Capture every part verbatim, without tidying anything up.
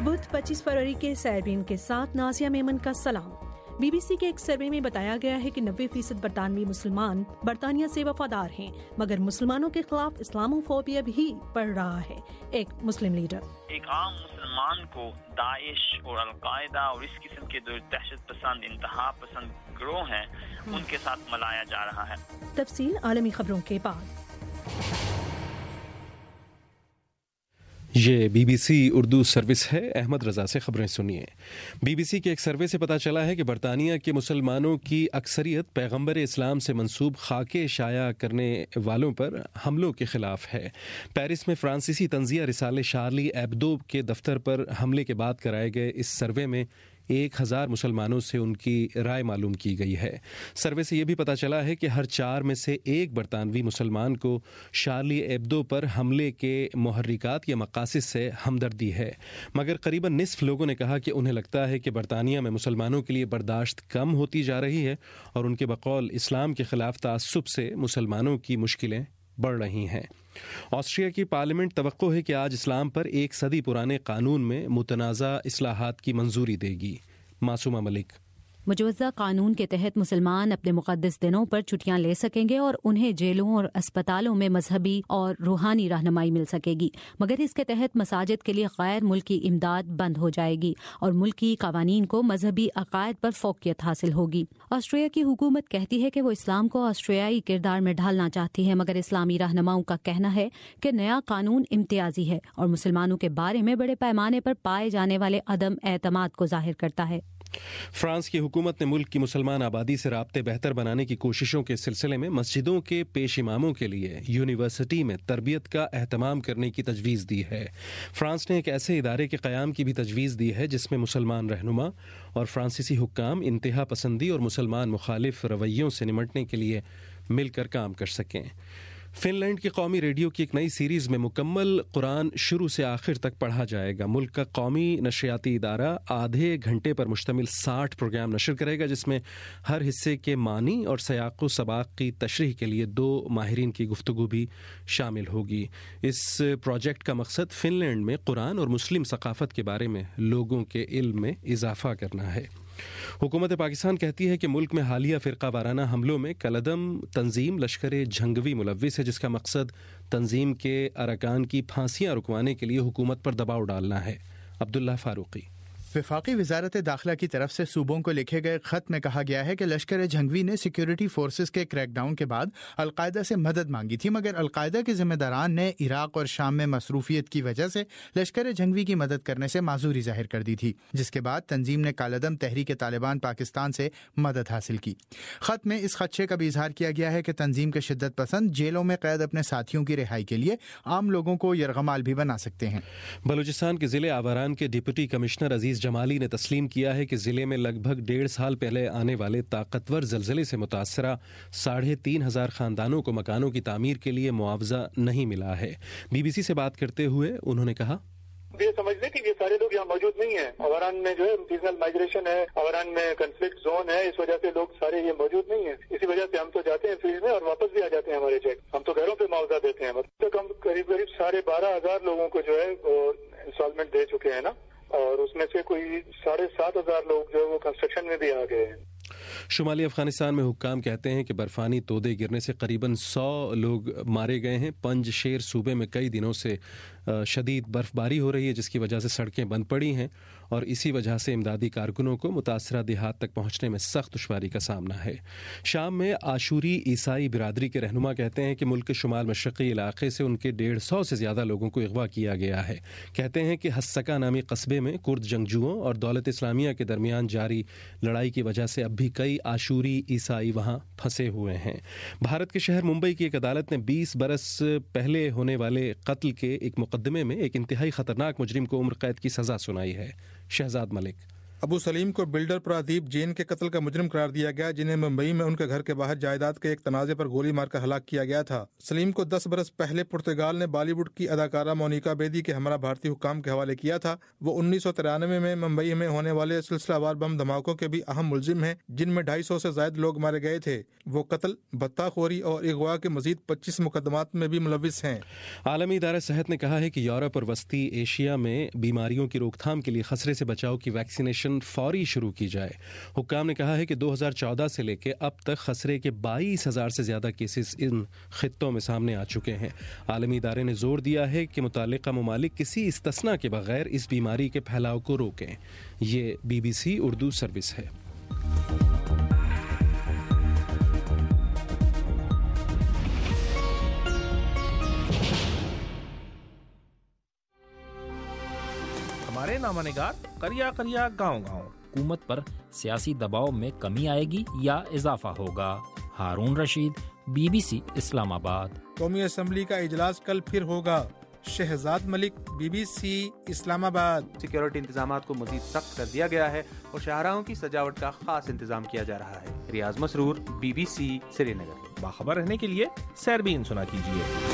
بدھ پچیس فروری کے سائرین کے ساتھ نازیہ میمن کا سلام۔ بی بی سی کے ایک سروے میں بتایا گیا ہے کہ نوے فیصد برطانوی مسلمان برطانیہ سے وفادار ہیں، مگر مسلمانوں کے خلاف اسلامو فوبیا بھی بڑھ رہا ہے۔ ایک مسلم لیڈر: ایک عام مسلمان کو داعش اور القاعدہ اور اس قسم کے جو دہشت پسند انتہا پسند گروہ ہیں ان کے ساتھ ملایا جا رہا ہے۔ تفصیل عالمی خبروں کے بعد۔ یہ B B C Urdu service ہے، احمد رضا سے خبریں سنیے۔ بی بی سی کے ایک سروے سے پتہ چلا ہے کہ برطانیہ کے مسلمانوں کی اکثریت پیغمبر اسلام سے منسوب خاکے شائع کرنے والوں پر حملوں کے خلاف ہے۔ پیرس میں فرانسیسی تنزیہ رسالے شارلی ایبدو کے دفتر پر حملے کے بعد کرائے گئے اس سروے میں ایک ہزار مسلمانوں سے ان کی رائے معلوم کی گئی ہے۔ سروے سے یہ بھی پتہ چلا ہے کہ ہر چار میں سے ایک برطانوی مسلمان کو شارلی ایبدو پر حملے کے محرکات یا مقاصد سے ہمدردی ہے، مگر قریباً نصف لوگوں نے کہا کہ انہیں لگتا ہے کہ برطانیہ میں مسلمانوں کے لیے برداشت کم ہوتی جا رہی ہے اور ان کے بقول اسلام کے خلاف تعصب سے مسلمانوں کی مشکلیں بڑھ رہی ہیں۔ آسٹریا کی پارلیمنٹ توقع ہے کہ آج اسلام پر ایک صدی پرانے قانون میں متنازع اصلاحات کی منظوری دے گی۔ معصومہ ملک: مجوزہ قانون کے تحت مسلمان اپنے مقدس دنوں پر چھٹیاں لے سکیں گے اور انہیں جیلوں اور اسپتالوں میں مذہبی اور روحانی رہنمائی مل سکے گی، مگر اس کے تحت مساجد کے لیے غیر ملکی امداد بند ہو جائے گی اور ملکی قوانین کو مذہبی عقائد پر فوقیت حاصل ہوگی۔ آسٹریا کی حکومت کہتی ہے کہ وہ اسلام کو آسٹریائی کردار میں ڈھالنا چاہتی ہے، مگر اسلامی رہنماؤں کا کہنا ہے کہ نیا قانون امتیازی ہے اور مسلمانوں کے بارے میں بڑے پیمانے پر پائے جانے والے عدم اعتماد کو ظاہر کرتا ہے۔ فرانس کی حکومت نے ملک کی مسلمان آبادی سے رابطے بہتر بنانے کی کوششوں کے سلسلے میں مسجدوں کے پیش اماموں کے لیے یونیورسٹی میں تربیت کا اہتمام کرنے کی تجویز دی ہے۔ فرانس نے ایک ایسے ادارے کے قیام کی بھی تجویز دی ہے جس میں مسلمان رہنما اور فرانسیسی حکام انتہا پسندی اور مسلمان مخالف رویوں سے نمٹنے کے لیے مل کر کام کر سکیں۔ فن لینڈ کی قومی ریڈیو کی ایک نئی سیریز میں مکمل قرآن شروع سے آخر تک پڑھا جائے گا۔ ملک کا قومی نشریاتی ادارہ آدھے گھنٹے پر مشتمل ساٹھ پروگرام نشر کرے گا، جس میں ہر حصے کے معنی اور سیاق و سباق کی تشریح کے لیے دو ماہرین کی گفتگو بھی شامل ہوگی۔ اس پروجیکٹ کا مقصد فن لینڈ میں قرآن اور مسلم ثقافت کے بارے میں لوگوں کے علم میں اضافہ کرنا ہے۔ حکومت پاکستان کہتی ہے کہ ملک میں حالیہ فرقہ وارانہ حملوں میں کالعدم تنظیم لشکر جھنگوی ملوث ہے، جس کا مقصد تنظیم کے ارکان کی پھانسیاں رکوانے کے لیے حکومت پر دباؤ ڈالنا ہے۔ عبداللہ فاروقی: وفاقی وزارت داخلہ کی طرف سے صوبوں کو لکھے گئے خط میں کہا گیا ہے کہ لشکر جھنگوی نے سیکیورٹی فورسز کے کریک ڈاؤن کے بعد القاعدہ سے مدد مانگی تھی، مگر القاعدہ کے ذمہ داران نے عراق اور شام میں مصروفیت کی وجہ سے لشکر جھنگوی کی مدد کرنے سے معذوری ظاہر کر دی تھی، جس کے بعد تنظیم نے کالعدم تحریک طالبان پاکستان سے مدد حاصل کی۔ خط میں اس خدشے کا بھی اظہار کیا گیا ہے کہ تنظیم کے شدت پسند جیلوں میں قید اپنے ساتھیوں کی رہائی کے لیے عام لوگوں کو یرغمال بھی بنا سکتے ہیں۔ بلوچستان کے ضلع آوران کے ڈپٹی کمشنر عزیز جمالی نے تسلیم کیا ہے کہ ضلع میں لگ بھگ ڈیڑھ سال پہلے آنے والے طاقتور زلزلے سے متاثرہ ساڑھے تین ہزار خاندانوں کو مکانوں کی تعمیر کے لیے معاوضہ نہیں ملا ہے۔ بی بی سی سے بات کرتے ہوئے انہوں نے کہا: یہ سمجھ لیں کہ یہ سارے لوگ یہاں موجود نہیں ہیں۔ آوران میں جو ہے سیزنل مائگریشن ہے، آوران میں کنفلکٹ زون ہے، اس وجہ سے لوگ سارے یہ موجود نہیں ہیں۔ اسی وجہ سے ہم تو جاتے ہیں فیلڈ میں اور واپس بھی آ جاتے ہیں ہمارے چیک۔ ہم تو گھروں پہ معاوضہ دیتے ہیں۔ اب تک ہم قریب قریب ساڑھے بارہ ہزار لوگوں کو جو ہے وہ انسٹالمنٹ دے چکے ہیں نا، اور اس میں سے کوئی ساڑھے سات ہزار لوگ جو ہے وہ کنسٹرکشن میں بھی آ گئے ہیں۔ شمالی افغانستان میں حکام کہتے ہیں کہ برفانی تودے گرنے سے قریباً سو لوگ مارے گئے ہیں۔ پنج شیر صوبے میں کئی دنوں سے شدید برف باری ہو رہی ہے، جس کی وجہ سے سڑکیں بند پڑی ہیں اور اسی وجہ سے امدادی کارکنوں کو متاثرہ دیہات تک پہنچنے میں سخت دشواری کا سامنا ہے۔ شام میں عاشوری عیسائی برادری کے رہنما کہتے ہیں کہ ملک کے شمال مشرقی علاقے سے ان کے ڈیڑھ سو سے زیادہ لوگوں کو اغوا کیا گیا ہے۔ کہتے ہیں کہ ہسکا نامی قصبے میں کرد جنگجوؤں اور دولت اسلامیہ کے درمیان جاری لڑائی کی وجہ سے اب بھی کئی عاشوری عیسائی وہاں پھنسے ہوئے ہیں۔ بھارت کے شہر ممبئی کی ایک عدالت نے بیس برس پہلے ہونے والے قتل کے ایک مقدمے میں ایک انتہائی خطرناک مجرم کو عمر قید کی سزا سنائی ہے۔ شہزاد ملک: ابو سلیم کو بلڈر پرادیپ جین کے قتل کا مجرم قرار دیا گیا، جنہیں ممبئی میں ان کے گھر کے باہر جائیداد کے ایک تنازع پر گولی مار کر ہلاک کیا گیا تھا۔ سلیم کو دس برس پہلے پرتگال نے بالی ووڈ کی اداکارہ مونیکا بیدی کے ہمراہ بھارتی حکام کے حوالے کیا تھا۔ وہ انیس سو ترانوے میں ممبئی میں ہونے والے سلسلہ وار بم دھماکوں کے بھی اہم ملزم ہیں، جن میں ڈھائی سو سے زائد لوگ مارے گئے تھے۔ وہ قتل، بھتہ خوری اور اغوا کے مزید پچیس مقدمات میں بھی ملوث ہیں۔ عالمی ادارہ صحت نے کہا ہے کہ یورپ اور وسطی ایشیا میں بیماریوں کی روک تھام کے لیے خسرے سے بچاؤ کی ویکسینیشن فوری شروع کی جائے۔ حکام نے کہا ہے کہ دو ہزار چودہ سے لے کے اب تک خسرے کے بائیس ہزار سے زیادہ کیسز ان خطوں میں سامنے آ چکے ہیں۔ عالمی ادارے نے زور دیا ہے کہ متعلقہ ممالک کسی استثناء کے بغیر اس بیماری کے پھیلاؤ کو روکیں۔ یہ B B C Urdu service ہے۔ ہمارے نامہ نگار کریا کریا گاؤں گاؤں، حکومت پر سیاسی دباؤ میں کمی آئے گی یا اضافہ ہوگا؟ Haroon Rashid, B B C Islamabad. قومی اسمبلی کا اجلاس کل پھر ہوگا۔ Shahzad Malik, B B C Islamabad. Security انتظامات کو مزید سخت کر دیا گیا ہے اور شاہراہوں کی سجاوٹ کا خاص انتظام کیا جا رہا ہے۔ Riaz Masroor, B B C Srinagar. باخبر رہنے کے لیے سیربین سنا کیجیے۔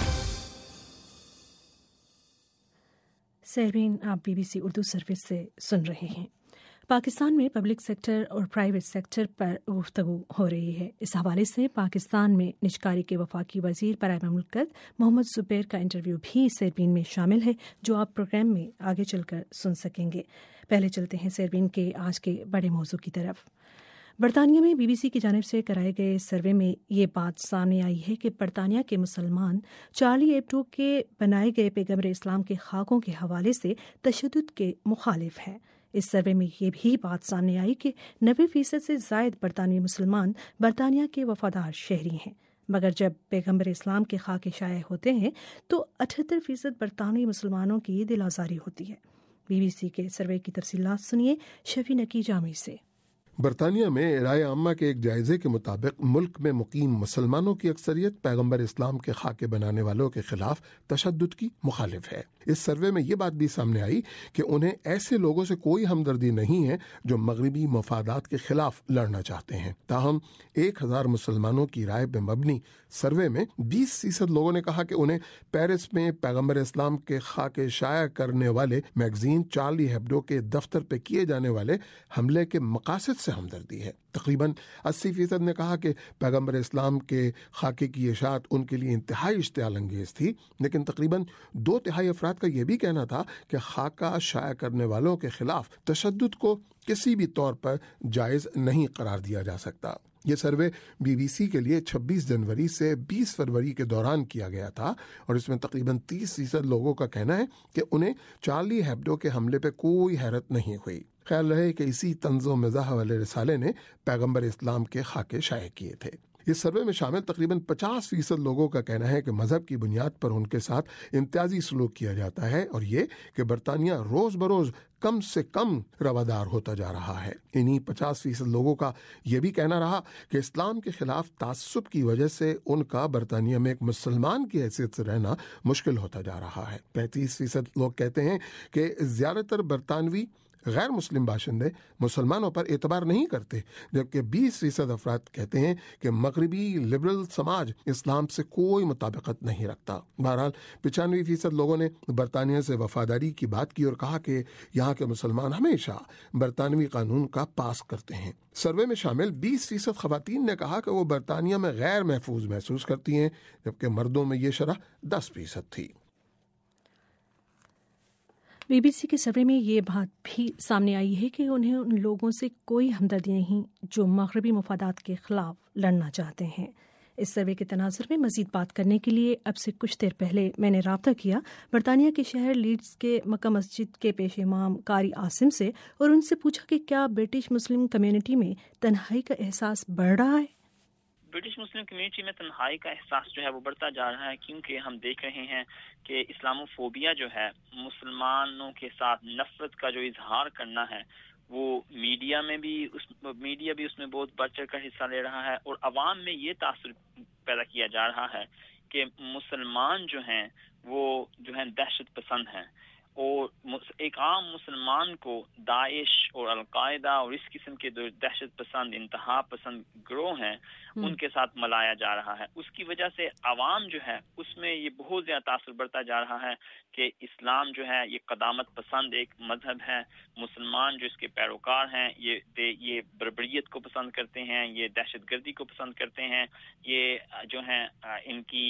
سیربین آپ B B C Urdu service سے سن رہے ہیں۔ پاکستان میں پبلک سیکٹر اور پرائیویٹ سیکٹر پر گفتگو ہو رہی ہے۔ اس حوالے سے پاکستان میں نجکاری کے وفاقی وزیر برائے مملکت محمد زبیر کا انٹرویو بھی سیربین میں شامل ہے، جو آپ پروگرام میں آگے چل کر سن سکیں گے۔ پہلے چلتے ہیں سیربین کے آج کے بڑے موضوع کی طرف۔ برطانیہ میں بی بی سی کی جانب سے کرائے گئے سروے میں یہ بات سامنے آئی ہے کہ برطانیہ کے مسلمان چارلی ایبڈو کے بنائے گئے پیغمبر اسلام کے خاکوں کے حوالے سے تشدد کے مخالف ہیں۔ اس سروے میں یہ بھی بات سامنے آئی کہ نوے فیصد سے زائد برطانوی مسلمان برطانیہ کے وفادار شہری ہیں، مگر جب پیغمبر اسلام کے خاکے شائع ہوتے ہیں تو اٹھہتر فیصد برطانوی مسلمانوں کی دل آزاری ہوتی ہے۔ بی بی سی کے سروے کی تفصیلات سنیے شفیع نکی جامی سے۔ برطانیہ میں رائے عامہ کے ایک جائزے کے مطابق ملک میں مقیم مسلمانوں کی اکثریت پیغمبر اسلام کے خاکے بنانے والوں کے خلاف تشدد کی مخالف ہے۔ اس سروے میں یہ بات بھی سامنے آئی کہ انہیں ایسے لوگوں سے کوئی ہمدردی نہیں ہے جو مغربی مفادات کے خلاف لڑنا چاہتے ہیں۔ تاہم ایک ہزار مسلمانوں کی رائے پہ مبنی سروے میں بیس فیصد لوگوں نے کہا کہ انہیں پیرس میں پیغمبر اسلام کے خاکے شائع کرنے والے میگزین چارلی ہیبڈو کے دفتر پہ کیے جانے والے حملے کے مقاصد سے ہمدردی ہے۔ تقریباً اسی فیصد نے کہا کہ پیغمبر اسلام کے خاکے کی اشاعت ان کے لیے انتہائی اشتعال انگیز تھی، لیکن تقریباً دو تہائی افراد کا یہ بھی کہنا تھا کہ خاکہ شائع کرنے والوں کے خلاف تشدد کو کسی بھی طور پر جائز نہیں قرار دیا جا سکتا۔ یہ سروے بی بی سی کے لیے چھبیس جنوری سے بیس فروری کے دوران کیا گیا تھا اور اس میں تقریباً تیس فیصد لوگوں کا کہنا ہے کہ انہیں چارلی ہیبڈو کے حملے پہ کوئی حیرت نہیں ہوئی۔ خیال رہے کہ اسی طنز و مزاح والے رسالے نے پیغمبر اسلام کے خاکے شائع کیے تھے۔ اس سروے میں شامل تقریباً پچاس فیصد لوگوں کا کہنا ہے کہ مذہب کی بنیاد پر ان کے ساتھ امتیازی سلوک کیا جاتا ہے اور یہ کہ برطانیہ روز بروز کم سے کم روادار ہوتا جا رہا ہے۔ انہی پچاس فیصد لوگوں کا یہ بھی کہنا رہا کہ اسلام کے خلاف تعصب کی وجہ سے ان کا برطانیہ میں ایک مسلمان کی حیثیت سے رہنا مشکل ہوتا جا رہا ہے۔ پینتیس فیصد لوگ کہتے ہیں کہ زیادہ تر برطانوی غیر مسلم باشندے مسلمانوں پر اعتبار نہیں کرتے، جبکہ بیس فیصد افراد کہتے ہیں کہ مغربی لبرل سماج اسلام سے کوئی مطابقت نہیں رکھتا۔ بہرحال پچانوے فیصد لوگوں نے برطانیہ سے وفاداری کی بات کی اور کہا کہ یہاں کے مسلمان ہمیشہ برطانوی قانون کا پاس کرتے ہیں۔ سروے میں شامل بیس فیصد خواتین نے کہا کہ وہ برطانیہ میں غیر محفوظ محسوس کرتی ہیں، جبکہ مردوں میں یہ شرح دس فیصد تھی۔ بی بی سی کے سروے میں یہ بات بھی سامنے آئی ہے کہ انہیں ان لوگوں سے کوئی ہمدردی نہیں جو مغربی مفادات کے خلاف لڑنا چاہتے ہیں۔ اس سروے کے تناظر میں مزید بات کرنے کے لیے اب سے کچھ دیر پہلے میں نے رابطہ کیا برطانیہ کے شہر لیڈز کے مکہ مسجد کے پیش امام قاری عاصم سے اور ان سے پوچھا کہ کیا برٹش مسلم کمیونٹی میں تنہائی کا احساس بڑھ رہا ہے۔ برٹش مسلم کمیونٹی میں تنہائی کا احساس جو ہے وہ بڑھتا جا رہا ہے، کیونکہ ہم دیکھ رہے ہیں کہ اسلاموفوبیا جو ہے، مسلمانوں کے ساتھ نفرت کا جو اظہار کرنا ہے، وہ میڈیا میں بھی اس میڈیا بھی اس میں بہت بڑھ چڑھ کر حصہ لے رہا ہے، اور عوام میں یہ تاثر پیدا کیا جا رہا ہے کہ مسلمان جو ہیں وہ جو ہیں دہشت پسند ہیں، اور ایک عام مسلمان کو داعش اور القاعدہ اور اس قسم کے جو دہشت پسند انتہا پسند گروہ ہیں ان کے ساتھ ملایا جا رہا ہے. اس کی وجہ سے عوام جو ہے اس میں یہ بہت زیادہ تاثر بڑھتا جا رہا ہے کہ اسلام جو ہے یہ قدامت پسند ایک مذہب ہے. مسلمان جو اس کے پیروکار ہیں یہ یہ بربریت کو پسند کرتے ہیں, یہ دہشت گردی کو پسند کرتے ہیں, یہ جو ہیں ان کی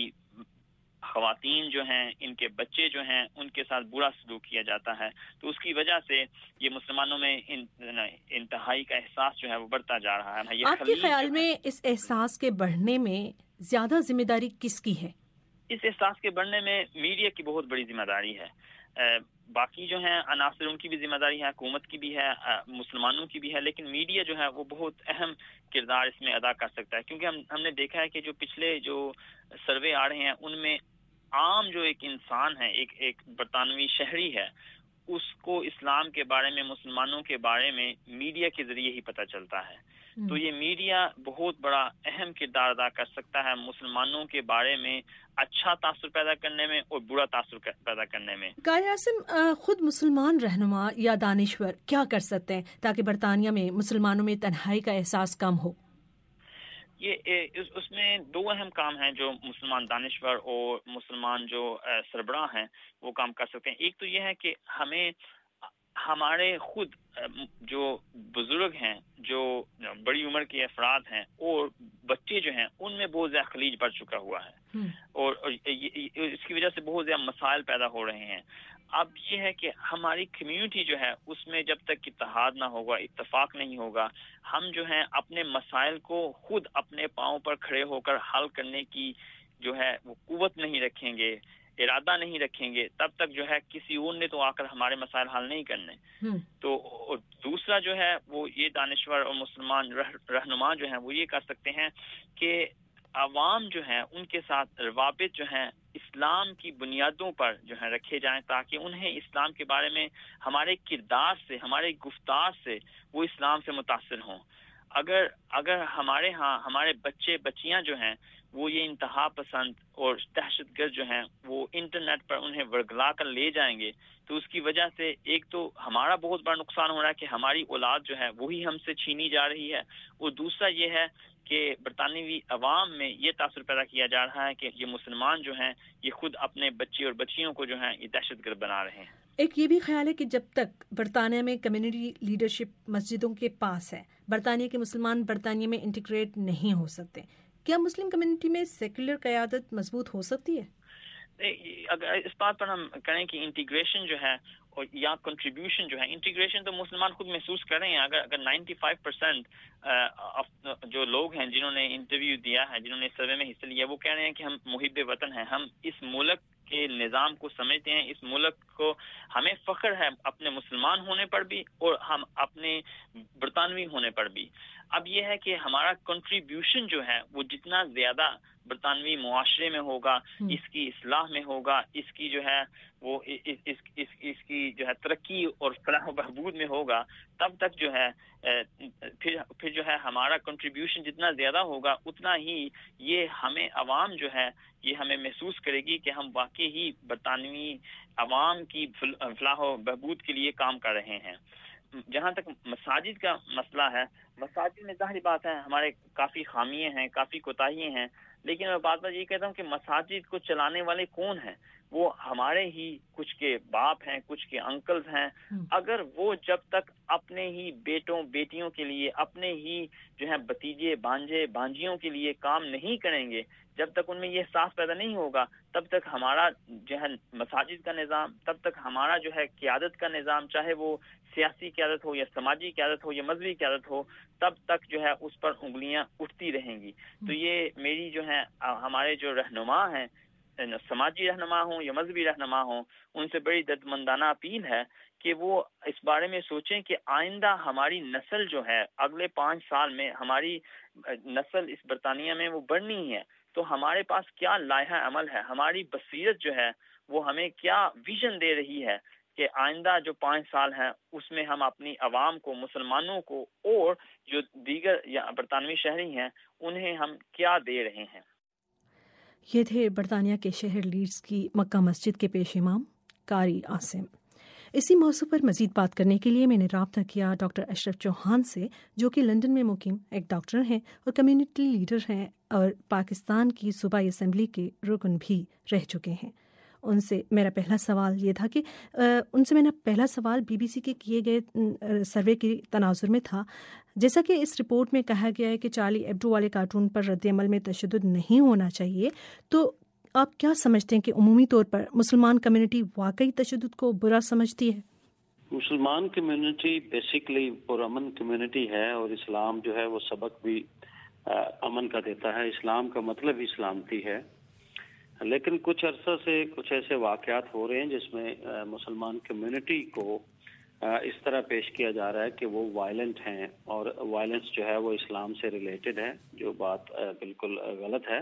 خواتین جو ہیں ان کے بچے جو ہیں ان کے ساتھ برا سلوک کیا جاتا ہے. تو اس کی وجہ سے یہ مسلمانوں میں انتہائی کا احساس جو ہے وہ بڑھتا جا رہا ہے. آپ کے خیال میں اس احساس کے بڑھنے میں زیادہ ذمہ داری کس کی ہے؟ اس احساس کے بڑھنے میں میڈیا کی بہت بڑی ذمہ داری ہے. باقی جو ہیں عناصر ان کی بھی ذمہ داری ہے, حکومت کی بھی ہے, مسلمانوں کی بھی ہے, لیکن میڈیا جو ہے وہ بہت اہم کردار اس میں ادا کر سکتا ہے. کیونکہ ہم ہم نے دیکھا ہے کہ جو پچھلے جو سروے آ رہے ہیں ان میں عام جو ایک انسان ہے, ایک ایک برطانوی شہری ہے, اس کو اسلام کے بارے میں, مسلمانوں کے بارے میں میڈیا کے ذریعے ہی پتہ چلتا ہے. تو یہ میڈیا بہت بڑا اہم کردار ادا کر سکتا ہے مسلمانوں کے بارے میں اچھا تاثر پیدا کرنے میں اور برا تاثر پیدا کرنے میں. قاری عاصم, خود مسلمان رہنما یا دانشور کیا کر سکتے ہیں تاکہ برطانیہ میں مسلمانوں میں تنہائی کا احساس کم ہو؟ یہ اس میں دو اہم کام ہیں جو مسلمان دانشور اور مسلمان جو سربراہ ہیں وہ کام کر سکتے ہیں. ایک تو یہ ہے کہ ہمیں ہمارے خود جو بزرگ ہیں, جو بڑی عمر کے افراد ہیں اور بچے جو ہیں ان میں بہت زیادہ خلیج بڑھ چکا ہوا ہے اور اس کی وجہ سے بہت زیادہ مسائل پیدا ہو رہے ہیں. اب یہ ہے کہ ہماری کمیونٹی جو ہے اس میں جب تک اتحاد نہ ہوگا, اتفاق نہیں ہوگا, ہم جو ہیں اپنے مسائل کو خود اپنے پاؤں پر کھڑے ہو کر حل کرنے کی جو ہے وہ قوت نہیں رکھیں گے, ارادہ نہیں رکھیں گے, تب تک جو ہے کسی اور نے تو آ کر ہمارے مسائل حل نہیں کرنے. تو دوسرا جو ہے وہ یہ دانشور اور مسلمان رہنما جو ہیں وہ یہ کر سکتے ہیں کہ عوام جو ہیں ان کے ساتھ روابط جو ہیں اسلام کی بنیادوں پر جو ہے رکھے جائیں تاکہ انہیں اسلام کے بارے میں ہمارے کردار سے, ہمارے گفتار سے وہ اسلام سے متاثر ہوں. اگر اگر ہمارے ہاں ہمارے بچے بچیاں جو ہیں وہ یہ انتہا پسند اور دہشت گرد جو ہیں وہ انٹرنیٹ پر انہیں ورگلا کر لے جائیں گے تو اس کی وجہ سے ایک تو ہمارا بہت بڑا نقصان ہو رہا ہے کہ ہماری اولاد جو ہے وہی ہم سے چھینی جا رہی ہے, اور دوسرا یہ ہے کہ برطانوی عوام میں یہ تاثر پیدا کیا جا رہا ہے کہ یہ مسلمان جو ہیں یہ خود اپنے بچے اور بچیوں کو جو ہیں یہ دہشت گرد بنا رہے ہیں. ایک یہ بھی خیال ہے کہ جب تک برطانیہ میں کمیونٹی لیڈرشپ مسجدوں کے پاس ہے, برطانیہ کے مسلمان برطانیہ میں انٹیگریٹ نہیں ہو سکتے. کیا مسلم کمیونٹی میں سیکولر قیادت مضبوط ہو سکتی ہے؟ اگر اس بات پر ہم کریں کہ انٹیگریشن جو ہے اور یا کنٹریبیوشن جو ہے, انٹیگریشن تو مسلمان خود محسوس کر رہے ہیں. اگر اگر نائنٹی فائیو پرسینٹ جو لوگ ہیں جنہوں نے انٹرویو دیا ہے, جنہوں نے سروے میں حصہ لیا, وہ کہہ رہے ہیں کہ ہم محب وطن ہیں, ہم اس ملک کے نظام کو سمجھتے ہیں, اس ملک کو ہمیں فخر ہے اپنے مسلمان ہونے پر بھی اور ہم اپنے برطانوی ہونے پر بھی. اب یہ ہے کہ ہمارا کنٹریبیوشن جو ہے وہ جتنا زیادہ برطانوی معاشرے میں ہوگا, اس کی اصلاح میں ہوگا, اس کی جو ہے وہ اس, اس, اس, اس کی جو ہے ترقی اور فلاح و بہبود میں ہوگا, تب تک جو ہے پھر پھر جو ہے ہمارا کنٹریبیوشن جتنا زیادہ ہوگا اتنا ہی یہ ہمیں عوام جو ہے یہ ہمیں محسوس کرے گی کہ ہم واقعی ہی برطانوی عوام کی فلاح و بہبود کے لیے کام کر رہے ہیں. جہاں تک مساجد کا مسئلہ ہے, مساجد میں ظاہری بات ہے ہمارے کافی خامیاں ہیں, کافی کوتاہیاں ہیں, لیکن میں بات بات یہ کہتا ہوں کہ مساجد کو چلانے والے کون ہیں؟ وہ ہمارے ہی کچھ کے باپ ہیں, کچھ کے انکلز ہیں. اگر وہ جب تک اپنے ہی بیٹوں بیٹیوں کے لیے, اپنے ہی جو ہے بتیجے بانجے بانجیوں کے لیے کام نہیں کریں گے, جب تک ان میں یہ احساس پیدا نہیں ہوگا, تب تک ہمارا جو ہے مساجد کا نظام, تب تک ہمارا جو ہے قیادت کا نظام, چاہے وہ سیاسی قیادت ہو یا سماجی قیادت ہو یا مذہبی قیادت ہو, تب تک جو ہے اس پر انگلیاں اٹھتی رہیں گی. تو یہ میری جو ہے ہمارے جو رہنما ہیں, سماجی رہنما ہوں یا مذہبی رہنما ہوں, ان سے بڑی دردمندانہ اپیل ہے کہ وہ اس بارے میں سوچیں کہ آئندہ ہماری نسل جو ہے اگلے پانچ سال میں ہماری نسل اس برطانیہ میں وہ بڑھنی ہے, تو ہمارے پاس کیا لائحہ عمل ہے, ہماری بصیرت جو ہے وہ ہمیں کیا ویژن دے رہی ہے کہ آئندہ جو پانچ سال ہیں اس میں ہم اپنی عوام کو, مسلمانوں کو اور جو دیگر یا برطانوی شہری ہیں انہیں ہم کیا دے رہے ہیں. یہ تھے برطانیہ کے شہر لیڈز کی مکہ مسجد کے پیش امام قاری عاصم. اسی موضوع پر مزید بات کرنے کے لیے میں نے رابطہ کیا ڈاکٹر اشرف چوہان سے، جو کہ لندن میں مقیم ایک ڈاکٹر ہیں اور کمیونٹی لیڈر ہیں اور پاکستان کی صوبائی اسمبلی کے رکن بھی رہ چکے ہیں۔ ان سے میرا پہلا سوال یہ تھا کہ ان سے میں نے پہلا سوال بی بی سی کے کیے گئے سروے کے تناظر میں تھا، جیسا کہ اس رپورٹ میں کہا گیا ہے کہ چارلی ایبڈو والے کارٹون پر رد عمل میں تشدد نہیں ہونا چاہیے، تو آپ کیا سمجھتے ہیں کہ عمومی طور پر مسلمان کمیونٹی واقعی تشدد کو برا سمجھتی ہے؟ مسلمان کمیونٹی بیسیکلی پرامن کمیونٹی ہے، اور اسلام جو ہے وہ سبق بھی امن کا دیتا ہے۔ اسلام کا مطلب ہی سلامتی ہے، لیکن کچھ عرصہ سے کچھ ایسے واقعات ہو رہے ہیں جس میں مسلمان کمیونٹی کو اس طرح پیش کیا جا رہا ہے کہ وہ وائلنٹ ہیں، اور وائلنس جو ہے وہ اسلام سے ریلیٹڈ ہے، جو بات بالکل غلط ہے۔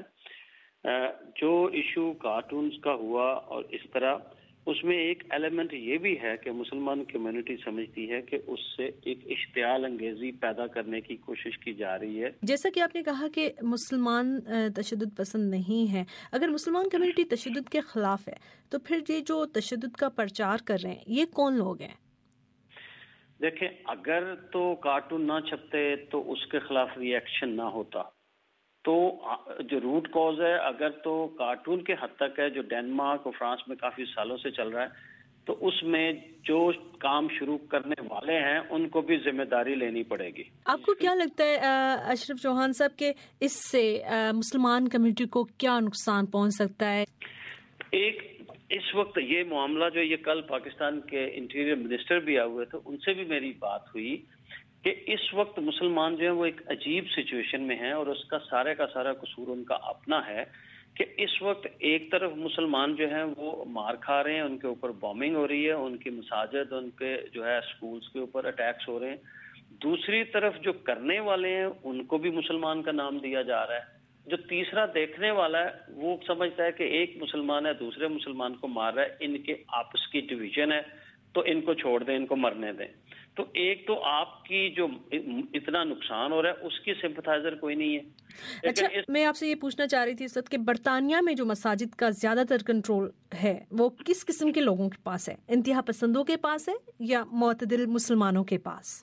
جو ایشو کارٹونز کا ہوا اور اس طرح، اس میں ایک ایلیمنٹ یہ بھی ہے کہ مسلمان کمیونٹی سمجھتی ہے کہ اس سے ایک اشتعال انگیزی پیدا کرنے کی کوشش کی جا رہی ہے۔ جیسا کہ آپ نے کہا کہ مسلمان تشدد پسند نہیں ہے، اگر مسلمان کمیونٹی تشدد کے خلاف ہے تو پھر یہ جو تشدد کا پرچار کر رہے ہیں یہ کون لوگ ہیں؟ دیکھیں، اگر تو کارٹون نہ چھپتے تو اس کے خلاف ری ایکشن نہ ہوتا، تو جو روٹ کاز ہے اگر تو کارٹون کے حد تک ہے، جو ڈینمارک اور فرانس میں کافی سالوں سے چل رہا ہے، تو اس میں جو کام شروع کرنے والے ہیں ان کو بھی ذمہ داری لینی پڑے گی۔ آپ کو کیا لگتا ہے اشرف چوہان صاحب کہ اس سے مسلمان کمیونٹی کو کیا نقصان پہنچ سکتا ہے؟ ایک اس وقت یہ معاملہ جو یہ کل پاکستان کے انٹیریئر منسٹر بھی آئے ہوئے تھے، ان سے بھی میری بات ہوئی کہ اس وقت مسلمان جو ہیں وہ ایک عجیب سچویشن میں ہیں، اور اس کا سارے کا سارا قصور ان کا اپنا ہے کہ اس وقت ایک طرف مسلمان جو ہیں وہ مار کھا رہے ہیں، ان کے اوپر بومبنگ ہو رہی ہے، ان کی مساجد، ان کے جو ہے سکولز کے اوپر اٹیکس ہو رہے ہیں، دوسری طرف جو کرنے والے ہیں ان کو بھی مسلمان کا نام دیا جا رہا ہے۔ جو تیسرا دیکھنے والا ہے وہ سمجھتا ہے کہ ایک مسلمان ہے دوسرے مسلمان کو مار رہا ہے، ان کے آپس کی ڈویژن ہے تو ان کو چھوڑ دیں، ان کو مرنے دیں۔ تو ایک تو آپ کی جو اتنا نقصان ہو رہا ہے اس کی سمپتھائزر کوئی نہیں ہے۔ اچھا، میں آپ سے یہ پوچھنا چاہ رہی تھی اس وقت کہ برطانیہ میں جو مساجد کا زیادہ تر کنٹرول ہے وہ کس قسم کے لوگوں کے پاس ہے؟ انتہا پسندوں کے پاس ہے یا معتدل مسلمانوں کے پاس؟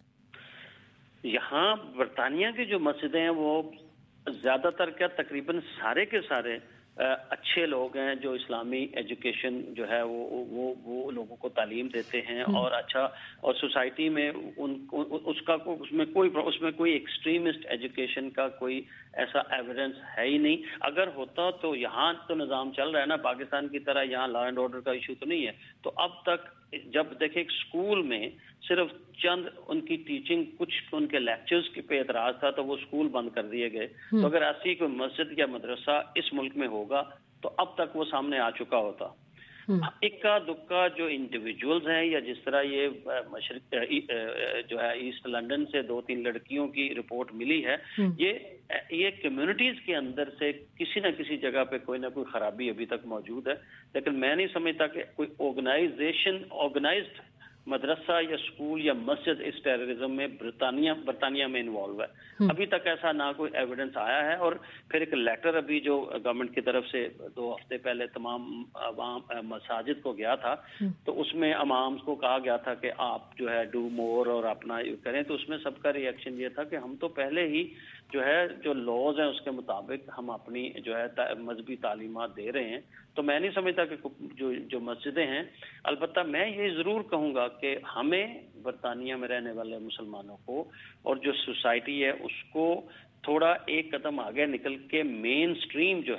یہاں برطانیہ کی جو مسجدیں ہیں وہ زیادہ تر کیا تقریباً سارے کے سارے اچھے لوگ ہیں، جو اسلامی ایجوکیشن جو ہے وہ وہ وہ لوگوں کو تعلیم دیتے ہیں، اور اچھا، اور سوسائٹی میں ان اس کا اس میں کوئی اس میں کوئی ایکسٹریمسٹ ایجوکیشن کا کوئی ایسا ایویڈنس ہے ہی نہیں۔ اگر ہوتا تو یہاں تو نظام چل رہا ہے نا پاکستان کی طرح، یہاں لا اینڈ آرڈر کا ایشو تو نہیں ہے۔ تو اب تک جب دیکھیں اسکول میں صرف چند ان کی ٹیچنگ، کچھ ان کے لیکچرز کے پہ اعتراض تھا تو وہ اسکول بند کر دیے گئے، تو اگر ایسی کوئی مسجد یا مدرسہ اس ملک میں ہوگا تو اب تک وہ سامنے آ چکا ہوتا۔ اکا دکا جو انڈیویجولز ہیں، یا جس طرح یہ مشرق جو ہے ایسٹ لنڈن سے دو تین لڑکیوں کی رپورٹ ملی ہے، یہ یہ کمیونٹیز کے اندر سے کسی نہ کسی جگہ پہ کوئی نہ کوئی خرابی ابھی تک موجود ہے، لیکن میں نہیں سمجھتا کہ کوئی آرگنائزیشن آرگنائزڈ مدرسہ یا اسکول یا مسجد اس ٹیررزم میں برطانیہ برطانیہ میں انوالو ہے۔ ابھی تک ایسا نہ کوئی ایویڈنس آیا ہے، اور پھر ایک لیٹر ابھی جو گورنمنٹ کی طرف سے دو ہفتے پہلے تمام عوام مساجد کو گیا تھا، تو اس میں امام کو کہا گیا تھا کہ آپ جو ہے ڈو مور اور اپنا کریں، تو اس میں سب کا ری ایکشن یہ تھا کہ ہم تو پہلے ہی جو ہے جو لاز ہیں اس کے مطابق ہم اپنی جو ہے مذہبی تعلیمات دے رہے ہیں۔ تو میں نہیں سمجھتا کہ جو جو مسجدیں ہیں، البتہ میں یہ ضرور کہوں گا کہ ہمیں برطانیہ میں رہنے والے مسلمانوں کو اور جو سوسائٹی ہے اس کو تھوڑا ایک قدم آگے نکل کے مین اسٹریم جو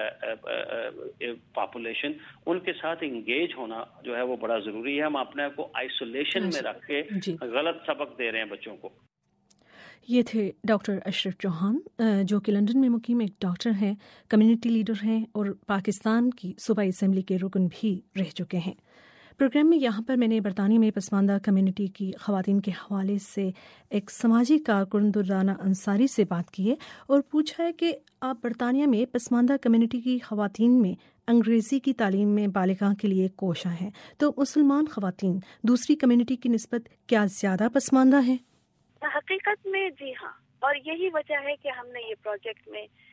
ہے پاپولیشن ان کے ساتھ انگیج ہونا جو ہے وہ بڑا ضروری ہے۔ ہم اپنے آپ کو آئسولیشن میں رکھ کے غلط سبق دے رہے ہیں بچوں کو۔ یہ تھے ڈاکٹر اشرف چوہان، جو کہ لندن میں مقیم ایک ڈاکٹر ہیں، کمیونٹی لیڈر ہیں اور پاکستان کی صوبائی اسمبلی کے رکن بھی رہ چکے ہیں۔ پروگرام میں یہاں پر میں نے برطانیہ میں پسماندہ کمیونٹی کی خواتین کے حوالے سے ایک سماجی کارکن دردانہ انصاری سے بات کی ہے اور پوچھا ہے کہ آپ برطانیہ میں پسماندہ کمیونٹی کی خواتین میں انگریزی کی تعلیم میں بالغاں کے لیے کوشاں ہیں، تو مسلمان خواتین دوسری کمیونٹی کی نسبت کیا زیادہ پسماندہ ہیں؟ حقیقت میں جی ہاں، اور یہی وجہ ہے کہ ہم نے یہ پروجیکٹ میں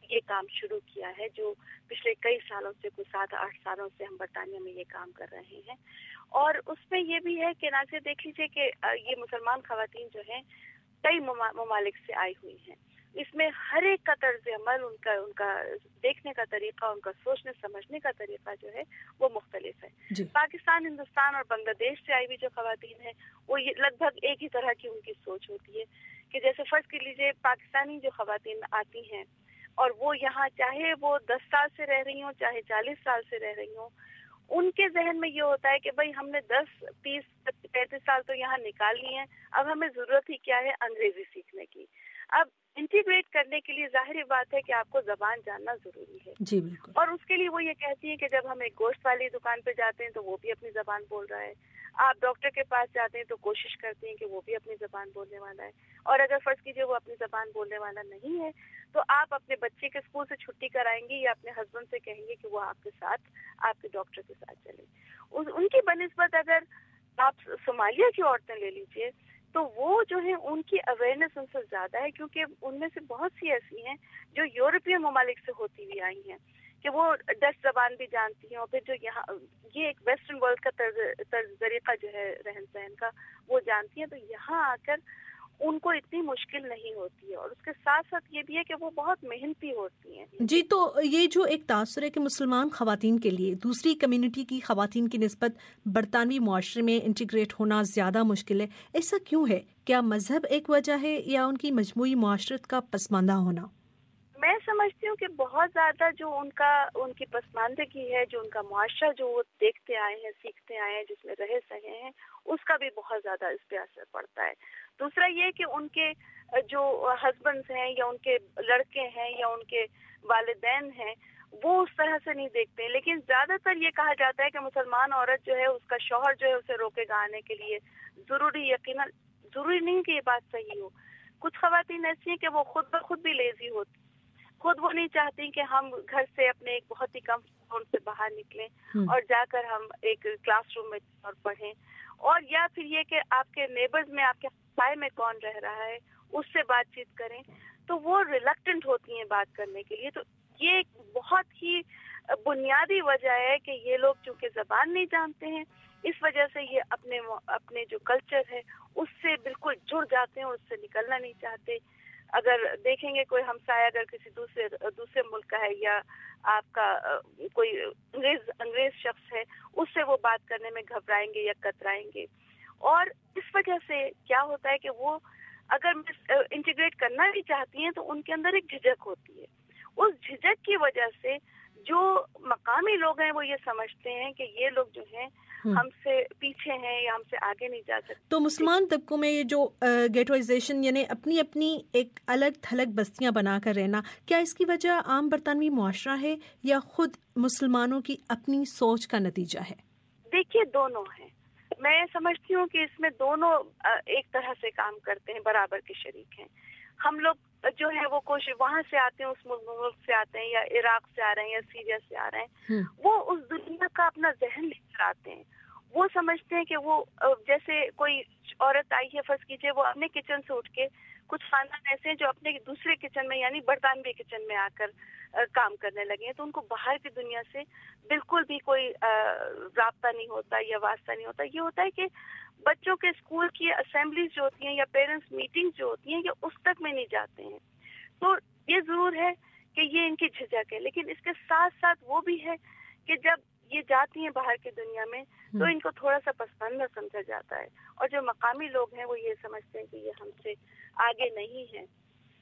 یہ کام شروع کیا ہے، جو پچھلے کئی سالوں سے، کچھ سات آٹھ سالوں سے ہم برطانیہ میں یہ کام کر رہے ہیں. اور اس میں یہ بھی ہے کہ ناظرین دیکھ لیجیے کہ یہ مسلمان خواتین جو ہیں کئی ممالک سے آئی ہوئی ہیں. اس میں ہر ایک کا طرز عمل، ان کا ان کا دیکھنے کا طریقہ، ان کا سوچنے سمجھنے کا طریقہ جو ہے وہ مختلف ہے. جی. پاکستان، ہندوستان اور بنگلہ دیش سے آئی ہوئی جو خواتین ہیں وہ یہ لگ بھگ ایک ہی طرح کی ان کی سوچ ہوتی ہے کہ جیسے فرض کر لیجیے پاکستانی جو خواتین آتی ہیں اور وہ یہاں چاہے وہ دس سال سے رہ رہی ہوں، چاہے چالیس سال سے رہ رہی ہوں، ان کے ذہن میں یہ ہوتا ہے کہ بھائی ہم نے دس تیس پینتیس سال تو یہاں نکال لی ہیں، اب ہمیں ضرورت ہی کیا ہے انگریزی سیکھنے کی. اب انٹیگریٹ کرنے کے لیے ظاہری بات ہے کہ آپ کو زبان جاننا ضروری ہے. جی بالکل. اور اس کے لیے وہ یہ کہتی ہیں کہ جب ہم ایک گوشت والی دکان پہ جاتے ہیں تو وہ بھی اپنی زبان بول رہا ہے، آپ ڈاکٹر کے پاس جاتے ہیں تو کوشش کرتے ہیں کہ وہ بھی اپنی زبان بولنے والا ہے. اور اگر فرض کیجیے وہ اپنی زبان بولنے والا نہیں ہے تو آپ اپنے بچے کے اسکول سے چھٹی کرائیں گے یا اپنے ہسبینڈ سے کہیں گے کہ وہ آپ کے ساتھ، آپ کے ڈاکٹر کے ساتھ چلیں. ان کی بنسبت اگر آپ صومالیہ کی عورتیں لے لیجیے تو وہ جو ہے ان کی اویئرنیس ان سے زیادہ ہے، کیونکہ ان میں سے بہت سی ایسی ہیں جو یورپین ممالک سے ہوتی ہوئی آئی ہیں کہ وہ ڈچ زبان بھی جانتی ہیں، اور پھر جو یہاں یہ ایک ویسٹرن ورلڈ کا طرز طرز طریقہ جو ہے رہن سہن کا وہ جانتی ہیں، تو یہاں آ کر ان کو اتنی مشکل نہیں ہوتی ہے. اور اس کے ساتھ ساتھ یہ بھی ہے کہ وہ بہت محنتی ہوتی ہیں. جی، تو یہ جو ایک تاثر ہے کہ مسلمان خواتین کے لیے دوسری کمیونٹی کی خواتین کی نسبت برطانوی معاشرے میں انٹیگریٹ ہونا زیادہ مشکل ہے، ایسا کیوں ہے؟ کیا مذہب ایک وجہ ہے یا ان کی مجموعی معاشرت کا پسماندہ ہونا؟ میں سمجھتی ہوں کہ بہت زیادہ جو ان کا ان کی پسماندگی ہے، جو ان کا معاشرہ جو وہ دیکھتے آئے ہیں، سیکھتے آئے ہیں، جس میں رہے سہے ہیں، اس کا بھی بہت زیادہ اس پہ اثر پڑتا ہے. دوسرا یہ کہ ان کے جو ہسبینڈز ہیں یا ان کے لڑکے ہیں یا ان کے والدین ہیں وہ اس طرح سے نہیں دیکھتے. لیکن زیادہ تر یہ کہا جاتا ہے کہ مسلمان عورت جو ہے اس کا شوہر جو ہے اسے روکے گا آنے کے لیے. ضروری یقیناً ضروری نہیں کہ یہ بات صحیح ہو. کچھ خواتین ایسی ہیں کہ وہ خود بخود بھی لیزی ہوتی، خود وہ نہیں چاہتی کہ ہم گھر سے اپنے ایک بہت ہی کم زون سے باہر نکلیں اور جا کر ہم ایک کلاس روم میں اور پڑھیں. اور یا پھر یہ کہ آپ کے نیبرز میں، آپ کے سائے میں کون رہ رہا ہے اس سے بات چیت کریں، تو وہ ریلکٹنٹ ہوتی ہیں بات کرنے کے لیے. تو یہ ایک بہت ہی بنیادی وجہ ہے کہ یہ لوگ چونکہ زبان نہیں جانتے ہیں، اس وجہ سے یہ اپنے اپنے جو کلچر ہے اس سے بالکل جڑ جاتے ہیں اور اس سے نکلنا نہیں چاہتے. اگر دیکھیں گے کوئی ہمسایہ اگر کسی دوسرے دوسرے ملک کا ہے یا آپ کا کوئی انگریز انگریز شخص ہے، اس سے وہ بات کرنے میں گھبرائیں گے یا کترائیں گے. اور اس وجہ سے کیا ہوتا ہے کہ وہ اگر انٹیگریٹ کرنا بھی چاہتی ہیں تو ان کے اندر ایک جھجک ہوتی ہے. اس جھجک کی وجہ سے جو مقامی لوگ ہیں وہ یہ سمجھتے ہیں کہ یہ لوگ جو ہیں ہم سے پیچھے ہیں یا ہم سے آگے نہیں جا سکتے. تو مسلمان طبقوں میں یہ جو گیٹوائزیشن یعنی اپنی اپنی ایک الگ تھلگ بستیاں بنا کر رہنا، کیا اس کی وجہ عام برطانوی معاشرہ ہے یا خود مسلمانوں کی اپنی سوچ کا نتیجہ ہے؟ دیکھیے دونوں ہیں. میں سمجھتی ہوں کہ اس میں دونوں ایک طرح سے کام کرتے ہیں، برابر کے شریک ہیں. ہم لوگ جو ہے وہ کوشش وہاں سے آتے ہیں، اس ملک سے آتے ہیں یا عراق سے آ رہے ہیں یا سیریا سے آ رہے ہیں، وہ اس دنیا کا اپنا ذہن لے کر آتے ہیں. وہ سمجھتے ہیں کہ وہ جیسے کوئی عورت آئی ہے فرض کیجیے، وہ اپنے کچن سے اٹھ کے، کچھ خاندان ایسے ہیں جو اپنے دوسرے کچن میں یعنی برطانوی کچن میں آ کر کام کرنے لگے ہیں، تو ان کو باہر کی دنیا سے بالکل بھی کوئی رابطہ نہیں ہوتا یا واسطہ نہیں ہوتا. یہ ہوتا ہے کہ بچوں کے اسکول کی اسمبلیز جو ہوتی ہیں یا پیرنٹس میٹنگ جو ہوتی ہیں یہ اس تک میں نہیں جاتے ہیں. تو یہ ضرور ہے کہ یہ ان کی جھجک ہے، لیکن اس کے ساتھ ساتھ وہ بھی ہے کہ جب یہ جاتی ہیں باہر کی دنیا میں تو ان کو تھوڑا سا پسماندہ سمجھا جاتا ہے، اور جو مقامی لوگ ہیں وہ یہ سمجھتے ہیں کہ یہ ہم سے آگے نہیں ہیں.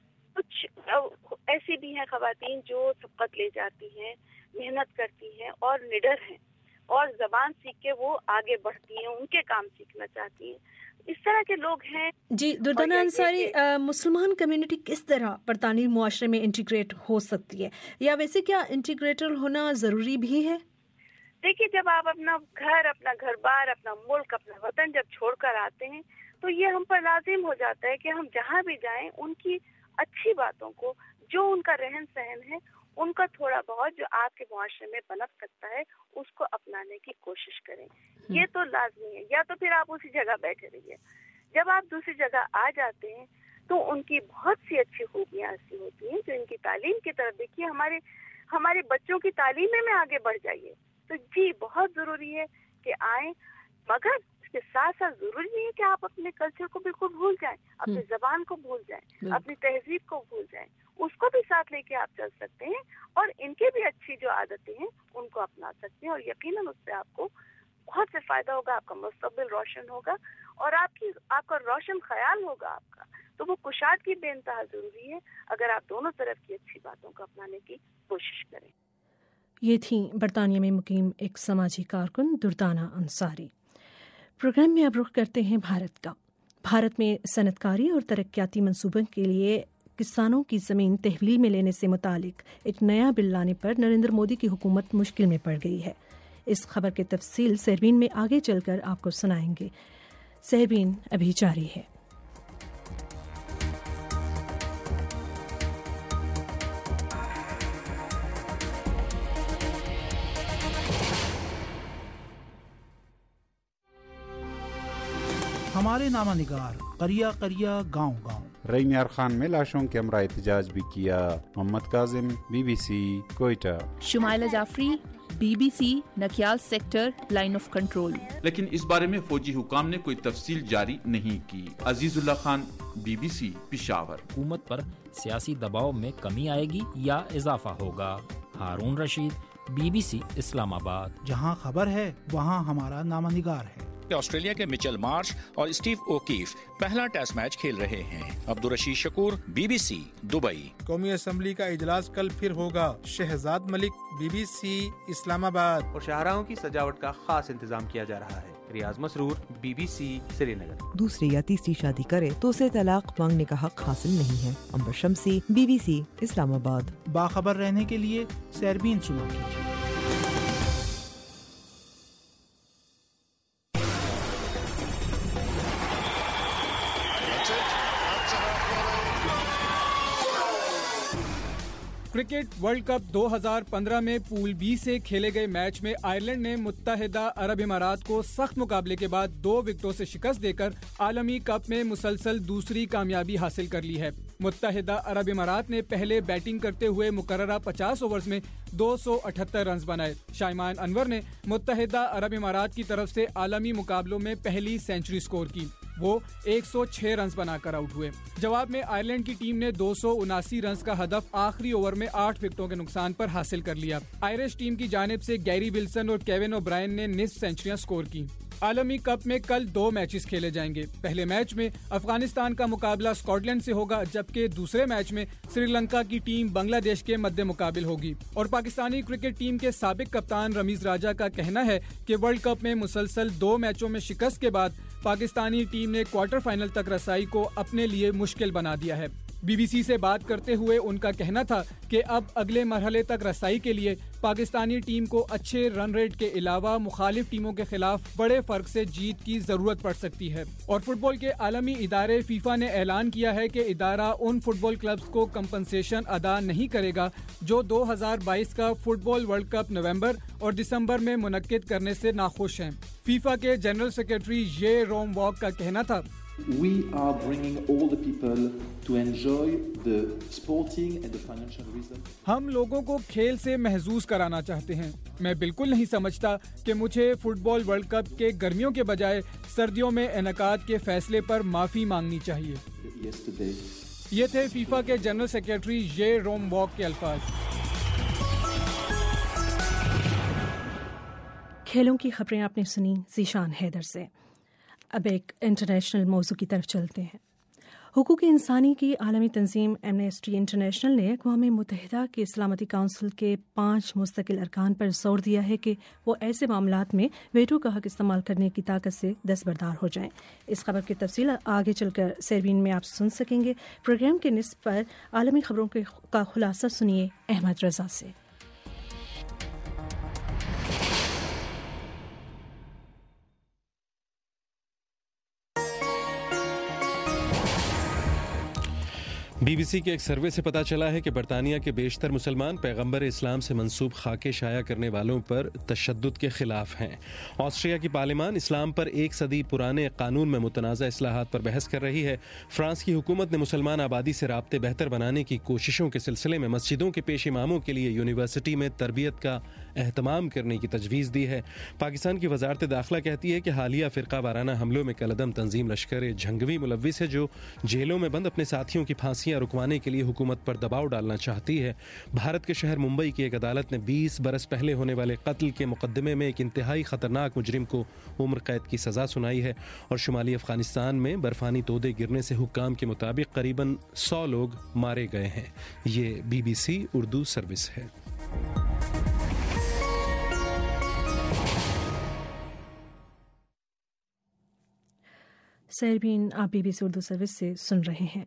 کچھ ایسی بھی ہیں خواتین جو سبقت لے جاتی ہیں، محنت کرتی ہیں اور نڈر ہیں اور زبان سیکھ کے وہ آگے بڑھتی ہیں، ان کے کام سیکھنا چاہتی ہیں. اس طرح کے لوگ ہیں. جی دردانہ انصاری، مسلمان کمیونٹی کس طرح برطانوی معاشرے میں انٹیگریٹ ہو سکتی ہے، یا ویسے کیا انٹیگریٹر ہونا ضروری بھی ہے؟ دیکھیے جب آپ اپنا گھر، اپنا گھر بار، اپنا ملک، اپنا وطن جب چھوڑ کر آتے ہیں تو یہ ہم پر لازم ہو جاتا ہے کہ ہم جہاں بھی جائیں ان کی اچھی باتوں کو، جو ان کا رہن سہن ہے، ان کا تھوڑا بہت جو آپ کے معاشرے میں پنپ سکتا ہے اس کو اپنانے کی کوشش کریں. یہ تو لازمی ہے. یا تو پھر آپ اسی جگہ بیٹھے رہیے. جب آپ دوسری جگہ آ جاتے ہیں تو ان کی بہت سی اچھی خوبیاں ایسی ہوتی ہیں جو ان کی تعلیم کی طرف دیکھیے، ہمارے ہمارے بچوں کی تعلیم میں آگے بڑھ جائیے. تو جی بہت ضروری ہے کہ آئیں، مگر اس کے ساتھ ساتھ ضروری نہیں ہے کہ آپ اپنے کلچر کو بالکل بھول جائیں، اپنی زبان کو بھول جائیں، اپنی تہذیب کو بھول جائیں. اس کو بھی ساتھ لے کے آپ چل سکتے ہیں اور ان کے بھی اچھی جو عادتیں ہیں ان کو اپنا سکتے ہیں، اور یقیناً اس سے آپ کو بہت سے فائدہ ہوگا، آپ کا مستقبل روشن ہوگا اور آپ کی آپ کا روشن خیال ہوگا آپ کا. تو وہ کشادگی بے انتہا ضروری ہے اگر آپ دونوں طرف کی اچھی باتوں کو اپنانے کی کوشش کریں. یہ تھیں برطانیہ میں مقیم ایک سماجی کارکن دردانہ انصاری. پروگرام میں اب رخ کرتے ہیں بھارت کا. بھارت میں صنعت کاری اور ترقیاتی منصوبوں کے لیے کسانوں کی زمین تحویل میں لینے سے متعلق ایک نیا بل لانے پر نریندر مودی کی حکومت مشکل میں پڑ گئی ہے. اس خبر کی تفصیل سہربین میں آگے چل کر آپ کو سنائیں گے. سہربین ابھی جاری ہے. ہمارے نامہ نگار قریا قریا گاؤں گاؤں. ریم یار خان میں لاشوں کے ہمراہ احتجاج بھی کیا. Mohammad Kazim, B B C Quetta. Shumaila Jafri, B B C Nakyal sector line of control. لیکن اس بارے میں فوجی حکام نے کوئی تفصیل جاری نہیں کی. Azizullah Khan, B B C Peshawar. حکومت پر سیاسی دباؤ میں کمی آئے گی یا اضافہ ہوگا؟ Haroon Rashid, B B C Islamabad. جہاں خبر ہے وہاں ہمارا نامہ نگار ہے. آسٹریلیا کے مچل مارش اور اسٹیو اوکیف پہلا ٹیسٹ میچ کھیل رہے ہیں. Abdul Rashid Shakoor, B B C Dubai. قومی اسمبلی کا اجلاس کل پھر ہوگا. Shahzad Malik, B B C Islamabad. اور شاہراہوں کی سجاوٹ کا خاص انتظام کیا جا رہا ہے. Riaz Masroor, B B C Srinagar. دوسری یا تیسری شادی کرے تو اسے طلاق مانگنے کا حق حاصل نہیں ہے. امبر شمسی، بی بی سی اسلام آباد. باخبر رہنے کے لیے سہربین سنو کیجیے. کرکٹ ورلڈ کپ دو ہزار پندرہ میں پول بی سے کھیلے گئے میچ میں آئرلینڈ نے متحدہ عرب امارات کو سخت مقابلے کے بعد دو وکٹوں سے شکست دے کر عالمی کپ میں مسلسل دوسری کامیابی حاصل کر لی ہے. متحدہ عرب امارات نے پہلے بیٹنگ کرتے ہوئے مقررہ پچاس اوورز میں دو سو اٹھہتر رنز بنائے. شائمان انور نے متحدہ عرب امارات کی طرف سے عالمی مقابلوں میں پہلی سینچری سکور کی. وہ ایک سو چھ رنز بنا کر آؤٹ ہوئے. جواب میں آئرلینڈ کی ٹیم نے دو سو اناسی رنز کا ہدف آخری اوور میں آٹھ وکٹوں کے نقصان پر حاصل کر لیا. آئرش ٹیم کی جانب سے گیری ولسن اور کیون او برائن نے نصف سینچریاں سکور کی. عالمی کپ میں کل دو میچز کھیلے جائیں گے. پہلے میچ میں افغانستان کا مقابلہ اسکاٹ لینڈ سے ہوگا، جبکہ دوسرے میچ میں سری لنکا کی ٹیم بنگلہ دیش کے مد مقابل ہوگی. اور پاکستانی کرکٹ ٹیم کے سابق کپتان رمیز راجہ کا کہنا ہے کہ ورلڈ کپ میں مسلسل دو میچوں میں شکست کے بعد پاکستانی ٹیم نے کوارٹر فائنل تک رسائی کو اپنے لیے مشکل بنا دیا ہے. بی بی سی سے بات کرتے ہوئے ان کا کہنا تھا کہ اب اگلے مرحلے تک رسائی کے لیے پاکستانی ٹیم کو اچھے رن ریٹ کے علاوہ مخالف ٹیموں کے خلاف بڑے فرق سے جیت کی ضرورت پڑ سکتی ہے. اور فٹ بال کے عالمی ادارے فیفا نے اعلان کیا ہے کہ ادارہ ان فٹ بال کلبز کو کمپنسیشن ادا نہیں کرے گا جو دو ہزار بائیس کا فٹ بال ورلڈ کپ نومبر اور دسمبر میں منعقد کرنے سے ناخوش ہیں. فیفا کے جنرل سیکرٹری یہ روم واک کا کہنا تھا، We are bringing all the people to enjoy the sporting and the financial reason. ہم لوگوں کو کھیل سے محظوظ کرانا چاہتے ہیں. میں بالکل نہیں سمجھتا کہ مجھے فٹ بال ورلڈ کپ کے گرمیوں کے بجائے سردیوں میں انعقاد کے فیصلے پر معافی مانگنی چاہیے. Yesterday. یہ تھے فیفا کے جنرل سیکرٹری یہ روم واک کے الفاظ. کھیلوں کی خبریں آپ نے سنی ذیشان حیدر سے. اب ایک انٹرنیشنل موضوع کی طرف چلتے ہیں. حقوق انسانی کی عالمی تنظیم ایمنسٹی انٹرنیشنل نے اقوام متحدہ کے سلامتی کونسل کے پانچ مستقل ارکان پر زور دیا ہے کہ وہ ایسے معاملات میں ویٹو کا حق استعمال کرنے کی طاقت سے دستبردار ہو جائیں. اس خبر کی تفصیل آگے چل کر سیربین میں آپ سن سکیں گے. پروگرام کے نصف پر عالمی خبروں کا خلاصہ سنیے احمد رضا سے. बी बी सी के एक सर्वे से पता चला है कि बरतानिया के बेशतर मुसलमान पैगंबर इस्लाम से मंसूब खाके शाया करने वालों पर तशद्दुद के खिलाफ हैं। ऑस्ट्रिया की पार्लियामान इस्लाम पर एक सदी पुराने कानून में मुतनाज़ा इस्लाहात पर बहस कर रही है। फ्रांस की हुकूमत ने मुसलमान आबादी से राब्ते बेहतर बनाने की कोशिशों के सिलसिले में मस्जिदों के पेश इमामों के लिए यूनिवर्सिटी में तरबियत का एहतमाम करने की तजवीज़ दी है। पाकिस्तान की वजारत दाखिला कहती है कि हालिया फ़िरका वाराना हमलों में कलदम तंजीम लश्कर झंगवी मुलव्विस है, जो जेलों में बंद अपने साथियों की फांसियां रुकवाने के लिए हुकूमत पर दबाव डालना चाहती है। भारत के शहर मुंबई की एक अदालत ने बीस बरस पहले होने वाले कत्ल के मुकदमे में एक इंतहाई ख़तरनाक मुजरिम को उम्र कैद की सज़ा सुनाई है। और शुमाली अफ़गानिस्तान में बर्फ़ानी तोदे गिरने से हुक्काम के मुताबिक करीबन सौ लोग मारे गए हैं। ये B B C Urdu service है। सरबीन आप B B C Urdu service से सुन रहे हैं।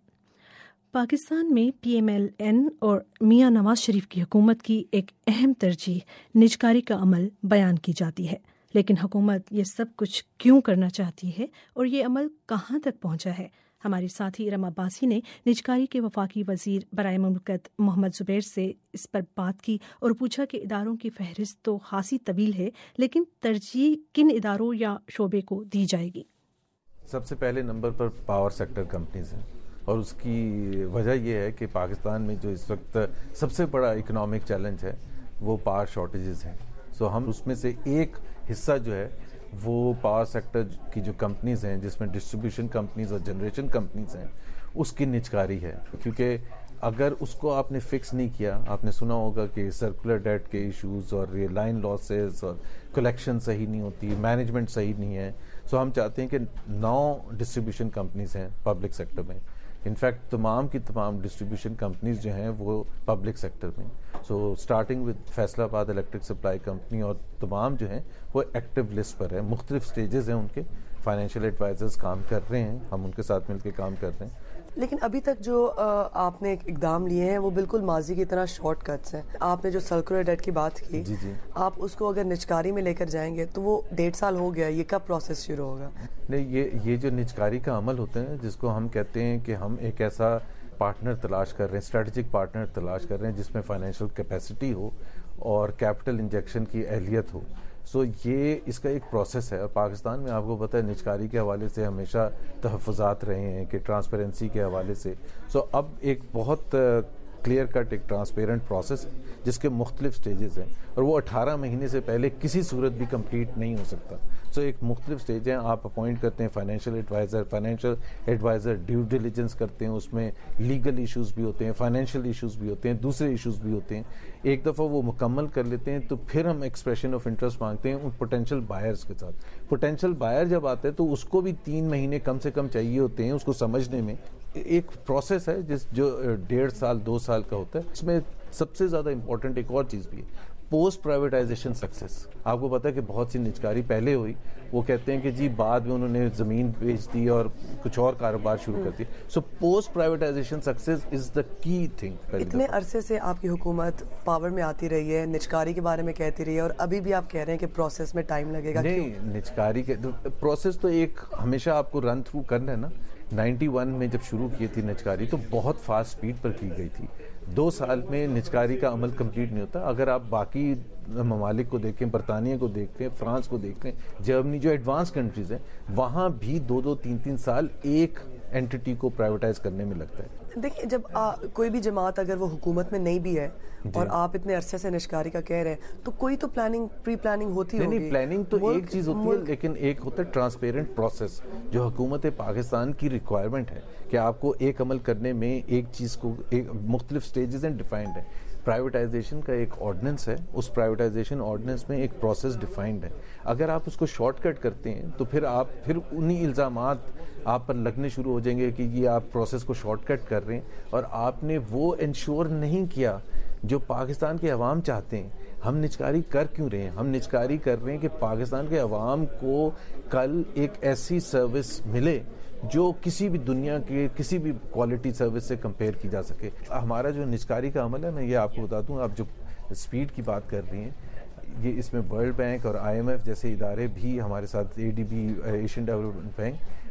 पाकिस्तान में पी एम एल एन और मियां नवाज शरीफ की हुकूमत की एक अहम तरजीह निजकारी का अमल बयान की जाती है, लेकिन हुकूमत ये सब कुछ क्यों करना चाहती है और ये अमल कहाँ तक पहुँचा है? हमारे साथी इरम अब्बासी ने निजकारी के वफाकी वजीर बराए मुमलकत मोहम्मद जुबैर से इस पर बात की और पूछा कि इदारों की फहरिस्त तो खासी तवील है, लेकिन तरजीह किन इदारों या शोबे को दी जाएगी? सबसे पहले नंबर पर पावर सेक्टर कंपनीज हैं, और उसकी वजह यह है कि पाकिस्तान में जो इस वक्त सबसे बड़ा इकोनॉमिक चैलेंज है वो पावर शॉर्टेजेस हैं। सो हम उसमें से एक हिस्सा जो है वो पावर सेक्टर की जो कंपनीज हैं, जिसमें डिस्ट्रीब्यूशन कंपनीज और जनरेशन कंपनीज हैं, उसकी निजकारी है। क्योंकि अगर उसको आपने फिक्स नहीं किया, आपने सुना होगा कि सर्कुलर डेट के इश्यूज और ये लाइन लॉसेस और कलेक्शन सही नहीं होती, मैनेजमेंट सही नहीं है। सो हम चाहते हैं कि नौ डिस्ट्रीब्यूशन कंपनीज हैं पब्लिक सेक्टर में। इनफैक्ट तमाम की तमाम डिस्ट्रीब्यूशन कंपनीज जो हैं वो पब्लिक सेक्टर में, so starting with Faisalabad electric supply company, और तमाम जो हैं वो एक्टिव लिस्ट पर है। मुख्तलिफ स्टेजेस हैं उनके, फाइनेंशियल एडवाइजर्स काम कर रहे हैं, हम उनके साथ मिलकर काम कर रहे हैं। लेकिन अभी तक जो आपने इकदाम लिए हैं वो बिल्कुल माजी की तरह शॉर्ट कट्स हैं। आपने जो सर्कुलर डेट की बात की, जी जी आप उसको अगर निजकारी में लेकर जाएंगे तो वो डेढ़ साल हो गया, ये कब प्रोसेस शुरू होगा? नहीं, ये ये जो निजकारी का अमल होता है, जिसको हम कहते हैं कि हम एक ऐसा पार्टनर तलाश कर रहे हैं, स्ट्रेटजिक पार्टनर तलाश कर रहे हैं जिसमें फाइनेंशियल कैपेसिटी हो और कैपिटल इंजेक्शन की अहलियत हो। सो so, ये इसका एक प्रोसेस है। और पाकिस्तान में आपको पता है निजकारी के हवाले से हमेशा तहफ़्फ़ुज़ात रहे हैं कि ट्रांसपेरेंसी के हवाले से। सो so, अब एक बहुत क्लियर कट एक ट्रांसपेरेंट प्रोसेस है जिसके मुख्तलिफ स्टेजेस हैं, और वो अठारह महीने से पहले किसी सूरत भी कंप्लीट नहीं हो सकता। सो so, एक मुख्तलिफ स्टेज हैं। आप अपॉइंट करते हैं financial adviser, financial adviser due diligence करते हैं, उसमें लीगल इश्यूज़ भी होते हैं, फाइनेंशियल इश्यूज़ भी होते हैं, दूसरे इश्यूज़ भी होते हैं। एक दफ़ा वो मुकम्मल कर लेते हैं तो फिर हम एक्सप्रेशन ऑफ इंटरेस्ट मांगते हैं उन पोटेंशियल बायर्स के साथ। पोटेंशियल बायर जब आते हैं तो उसको भी तीन महीने कम से कम चाहिए होते हैं उसको समझने में। एक प्रोसेस है जिस जो डेढ़ साल दो साल का होता है। इसमें सबसे ज़्यादा इम्पोर्टेंट एक और चीज़ भी है, पोस्ट प्राइवेटाइजेशन सक्सेस। आपको पता है कि बहुत सी निजकारी पहले हुई, वो कहते हैं कि जी बाद में उन्होंने ज़मीन बेच दी और कुछ और कारोबार शुरू कर दिया। So post privatisation success is the key thing. इतने अरसे से आपकी हुकूमत पावर में आती रही है, निजकारी के बारे में कहती रही है, और अभी भी आप कह रहे हैं कि प्रोसेस में टाइम लगेगा। नहीं, निजकारी के प्रोसेस तो एक हमेशा आपको रन थ्रू करना है ना। इक्यानवे में जब शुरू की थी निजकारी तो बहुत फास्ट स्पीड पर की गई थी। दो साल में निजकारी का अमल कंप्लीट नहीं होता। अगर आप बाकी ममालिक को देखें, बरतानिया को देखते हैं, फ्रांस को देखते हैं, जर्मनी जो एडवांस कंट्रीज हैं, वहाँ भी दो दो तीन तीन साल एक एंटिटी को प्राइवेटाइज करने में लगता है। देखिए, जब आ, कोई भी जमात अगर वो हुकूमत में नहीं भी है और आप इतने अरसे से निजकारी का कह रहे हैं, तो कोई तो प्लानिंग प्री प्लानिंग होती होगी। नहीं, प्लानिंग तो एक चीज़ होती है, लेकिन एक होता है ट्रांसपेरेंट प्रोसेस जो हुकूमत पाकिस्तान की रिक्वायरमेंट है कि आपको एक अमल करने में एक चीज़ को एक मुख्तलिफ स्टेजेस एंड डिफाइंड है। प्राइवेटाइजेशन का एक ऑर्डिनेंस है, उस प्राइवेटाइजेशन ऑर्डिनेंस में एक प्रोसेस डिफाइंड है। अगर आप उसको शॉर्टकट करते हैं तो फिर आप फिर उन्हीं इल्ज़ामात आप पर लगने शुरू हो जाएंगे कि ये आप प्रोसेस को शॉर्टकट कर रहे हैं, और आपने वो इंश्योर नहीं किया जो पाकिस्तान के अवाम चाहते हैं। हम निजकारी कर क्यों रहे हैं? हम निजकारी कर रहे हैं कि पाकिस्तान के अवाम को कल एक ऐसी सर्विस मिले जो किसी भी दुनिया के किसी भी क्वालिटी सर्विस से कंपेयर की जा सके। हमारा जो निजकारी का अमल है, मैं ये आपको बता दूं, आप जो स्पीड की बात कर रही हैं, ये इसमें वर्ल्ड बैंक और आई एम एफ जैसे इदारे भी हमारे साथ, A D B Asian development bank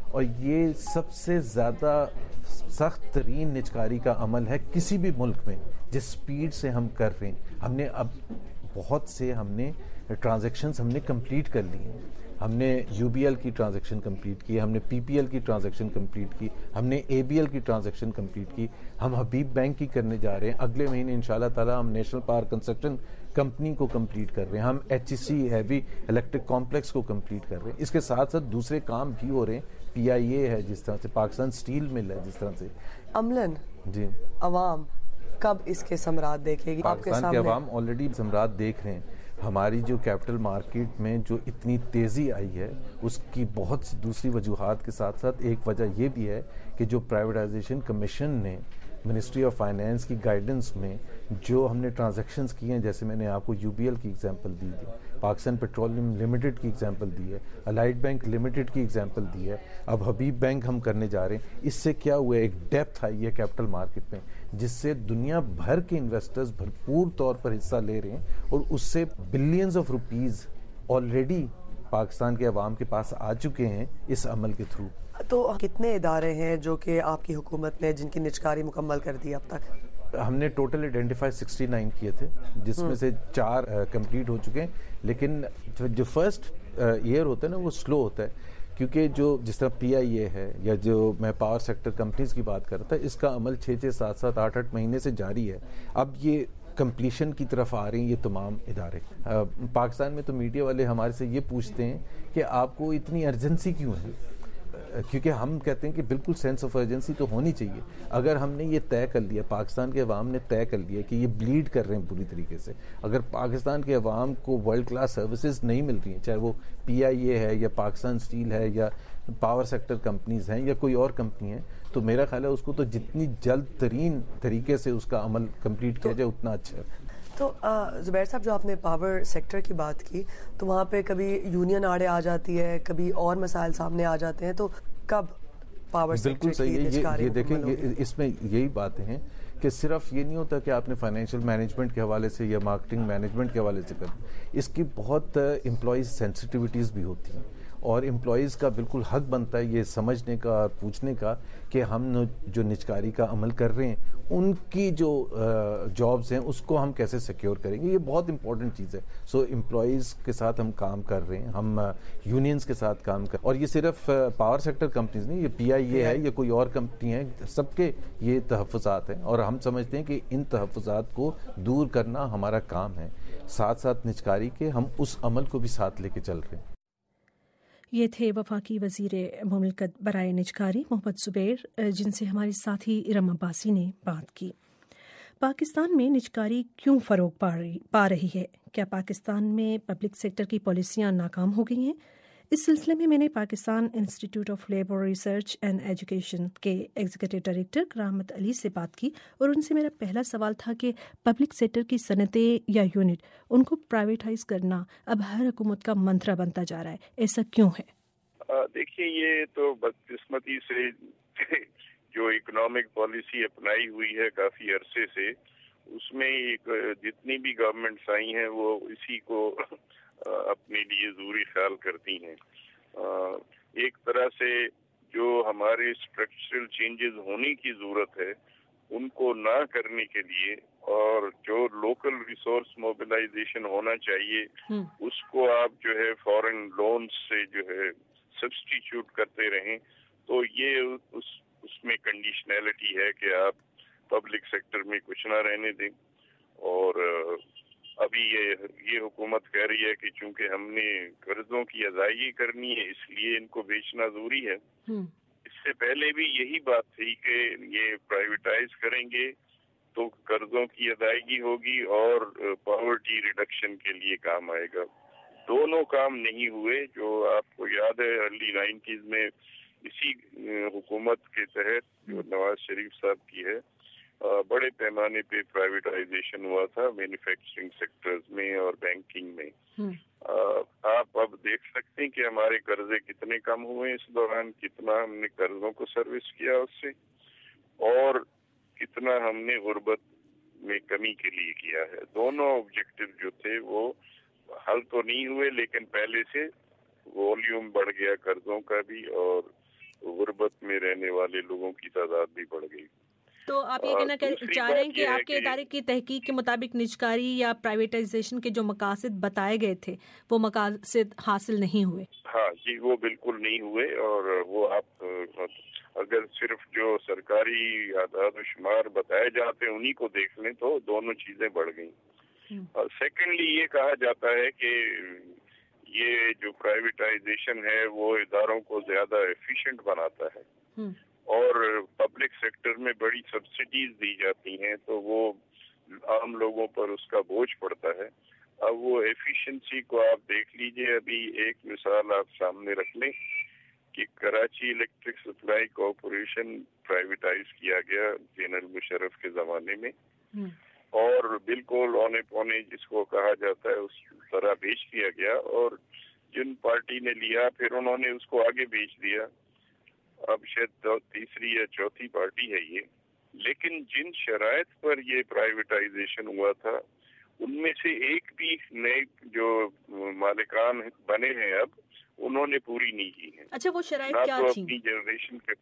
اور یہ سب سے زیادہ سخت ترین نجکاری کا عمل ہے کسی بھی ملک میں جس سپیڈ سے ہم کر رہے ہیں. ہم نے اب بہت سے ہم نے ٹرانزیکشنز ہم نے کمپلیٹ کر لی ہیں. ہم نے یو بی ایل کی ٹرانزیکشن کمپلیٹ کی, ہم نے پی پی ایل کی ٹرانزیکشن کمپلیٹ کی, ہم نے اے بی ایل کی ٹرانزیکشن کمپلیٹ کی, ہم حبیب بینک کی کرنے جا رہے ہیں. اگلے مہینے انشاءاللہ تعالی ہم نیشنل پاور کنسٹرکشن کمپنی کو کمپلیٹ کر رہے ہیں, ہم H E C heavy electric complex کو کمپلیٹ کر رہے ہیں. اس کے ساتھ ساتھ دوسرے کام بھی ہو رہے ہیں. پی آئی اے ہے جس طرح سے, پاکستان سٹیل مل ہے جس طرح سے. عملاً جی عوام کب اس کے ثمرات دیکھے گی؟ پاکستان کے عوام آلریڈی ثمرات دیکھ رہے ہیں. ہماری جو کیپٹل مارکیٹ میں جو اتنی تیزی آئی ہے اس کی بہت سی دوسری وجوہات کے ساتھ ساتھ ایک وجہ یہ بھی ہے کہ جو پرائیویٹائزیشن کمیشن نے منسٹری آف فائنینس کی گائیڈنس میں جو ہم نے ٹرانزیکشنز کی ہیں, جیسے میں نے آپ کو یو بی ایل کی ایگزامپل دی ہے, پاکستان پیٹرولیم لمیٹڈ کی ایگزامپل دی ہے, الائٹ بینک لمیٹڈ کی ایگزامپل دی ہے, اب حبیب بینک ہم کرنے جا رہے ہیں. اس سے کیا ہوا ہے, ایک ڈیپتھ آئی ہے کیپٹل مارکیٹ میں جس سے دنیا بھر کے انویسٹرز بھرپور طور پر حصہ لے رہے ہیں اور اس سے billions of rupees already Pakistan کے عوام کے پاس آ چکے ہیں اس عمل کے تھرو. تو کتنے ادارے ہیں جو کہ آپ کی حکومت نے جن کی نجکاری مکمل کر دی اب تک؟ ہم نے ٹوٹل آئیڈینٹیفائی سکسٹی نائن کیے تھے جس میں سے چار کمپلیٹ ہو چکے ہیں, لیکن جو فرسٹ ایئر ہوتا ہے نا وہ سلو ہوتا ہے کیونکہ جو جس طرح پی آئی اے ہے یا جو میں پاور سیکٹر کمپنیز کی بات کر رہا تھا, اس کا عمل چھ چھ سات سات آٹھ آٹھ مہینے سے جاری ہے. اب یہ کمپلیشن کی طرف آ رہے ہیں یہ تمام ادارے. پاکستان میں تو میڈیا والے ہمارے سے یہ پوچھتے ہیں کہ آپ کو اتنی ارجنسی کیوں ہے, کیونکہ ہم کہتے ہیں کہ بالکل سینس آف ارجنسی تو ہونی چاہیے. اگر ہم نے یہ طے کر لیا, پاکستان کے عوام نے طے کر لیا کہ یہ بلیڈ کر رہے ہیں پوری طریقے سے, اگر پاکستان کے عوام کو ورلڈ کلاس سروسز نہیں مل رہی ہیں, چاہے وہ پی آئی اے ہے یا پاکستان سٹیل ہے یا پاور سیکٹر کمپنیز ہیں یا کوئی اور کمپنی ہے, تو میرا خیال ہے اس کو تو جتنی جلد ترین طریقے سے اس کا عمل کمپلیٹ کیا جائے اتنا اچھا ہے. تو زبیر صاحب, جو آپ نے پاور سیکٹر کی بات کی تو وہاں پہ کبھی یونین آڑے آ جاتی ہے, کبھی اور مسائل سامنے آ جاتے ہیں, تو کب پاور بالکل صحیح ہے. یہ دیکھیں اس میں یہی باتیں ہیں کہ صرف یہ نہیں ہوتا کہ آپ نے فائنینشیل مینجمنٹ کے حوالے سے یا مارکیٹنگ مینجمنٹ کے حوالے سے کرنا, اس کی بہت امپلائیز سینسٹیوٹیز بھی ہوتی ہیں اور امپلائیز کا بالکل حق بنتا ہے یہ سمجھنے کا اور پوچھنے کا کہ ہم جو نجکاری کا عمل کر رہے ہیں ان کی جو جابز ہیں اس کو ہم کیسے سیکیور کریں گے. یہ بہت امپورٹنٹ چیز ہے. سو امپلائیز کے ساتھ ہم کام کر رہے ہیں, ہم یونینز کے ساتھ کام کر, اور یہ صرف پاور سیکٹر کمپنیز نہیں, یہ پی آئی اے ہے یا کوئی اور کمپنی ہے, سب کے یہ تحفظات ہیں اور ہم سمجھتے ہیں کہ ان تحفظات کو دور کرنا ہمارا کام ہے. ساتھ ساتھ نجکاری کے ہم اس عمل کو بھی ساتھ لے کے چل رہے ہیں. یہ تھے وفاقی وزیر مملکت برائے نجکاری محمد زبیر, جن سے ہماری ساتھی ارم عباسی نے بات کی. پاکستان میں نجکاری کیوں فروغ پا رہی پا رہی ہے؟ کیا پاکستان میں پبلک سیکٹر کی پالیسیاں ناکام ہو گئی ہیں؟ اس سلسلے میں میں نے Pakistan institute of labour research and education کے ایگزیکٹو ڈائریکٹر کرامت علی سے بات کی, اور ان سے میرا پہلا سوال تھا کہ پبلک سیکٹر کی صنعتیں یا یونٹ ان کو پرائیویٹائز کرنا اب ہر حکومت کا منترا بنتا جا رہا ہے, ایسا کیوں ہے؟ دیکھیے, یہ تو بدقسمتی سے جو اکنامک پالیسی اپنائی ہوئی ہے کافی عرصے سے, اس میں جتنی بھی گورنمنٹس آئی ہیں وہ اسی کو اپنے لیے ضروری خیال کرتی ہیں. ایک طرح سے جو ہمارے اسٹرکچرل چینجز ہونے کی ضرورت ہے ان کو نہ کرنے کے لیے, اور جو لوکل ریسورس موبلائزیشن ہونا چاہیے اس کو آپ جو ہے فورن لونز سے جو ہے سبسٹیچیوٹ کرتے رہیں, تو یہ اس اس میں کنڈیشنلٹی ہے کہ آپ پبلک سیکٹر میں کچھ نہ رہنے دیں. اور ابھی یہ یہ حکومت کہہ رہی ہے کہ چونکہ ہم نے قرضوں کی ادائیگی کرنی ہے اس لیے ان کو بیچنا ضروری ہے. اس سے پہلے بھی یہی بات تھی کہ یہ پرائیویٹائز کریں گے تو قرضوں کی ادائیگی ہوگی اور پاورٹی ریڈکشن کے لیے کام آئے گا. دونوں کام نہیں ہوئے. جو آپ کو یاد ہے ارلی نائنٹیز میں اسی حکومت کے تحت جو نواز شریف صاحب کی ہے بڑے پیمانے پہ پرائیویٹائزیشن ہوا تھا مینوفیکچرنگ سیکٹرز میں اور بینکنگ میں. آپ اب دیکھ سکتے ہیں کہ ہمارے قرضے کتنے کم ہوئے اس دوران, کتنا ہم نے قرضوں کو سروس کیا اس سے, اور کتنا ہم نے غربت میں کمی کے لیے کیا ہے. دونوں آبجیکٹو جو تھے وہ حل تو نہیں ہوئے, لیکن پہلے سے والیوم بڑھ گیا قرضوں کا بھی اور غربت میں رہنے والے لوگوں کی تعداد بھی بڑھ گئی. تو آپ یہ کہنا چاہ رہے ہیں کہ آپ کے ادارے کی تحقیق کے مطابق نجکاری یا پرائیویٹائزیشن کے جو مقاصد بتائے گئے تھے وہ مقاصد حاصل نہیں ہوئے؟ ہاں جی، وہ بالکل نہیں ہوئے. اور وہ آپ اگر صرف جو سرکاری اعداد و شمار بتائے جاتے ہیں انہی کو دیکھ لیں تو دونوں چیزیں بڑھ گئیں. اور سیکنڈلی یہ کہا جاتا ہے کہ یہ جو پرائیویٹائزیشن ہے وہ اداروں کو زیادہ ایفیشینٹ بناتا ہے اور پبلک سیکٹر میں بڑی سبسڈیز دی جاتی ہیں تو وہ عام لوگوں پر اس کا بوجھ پڑتا ہے. اب وہ ایفیشنسی کو آپ دیکھ لیجئے. ابھی ایک مثال آپ سامنے رکھ لیں کہ Karachi electric supply corporation privatise کیا گیا جنرل مشرف کے زمانے میں اور بالکل اونے پونے جس کو کہا جاتا ہے اس طرح بیچ دیا گیا. اور جن پارٹی نے لیا پھر انہوں نے اس کو آگے بیچ دیا. اب شاید تیسری یا چوتھی پارٹی ہے یہ. لیکن جن شرائط پر یہ پرائیویٹائزیشن ہوا تھا ان میں سے ایک بھی نئے جو مالکان بنے ہیں اب انہوں نے پوری نہیں کی ہے. اچھا، وہ شرائط کیا تھی؟ اپنی جنریشن کے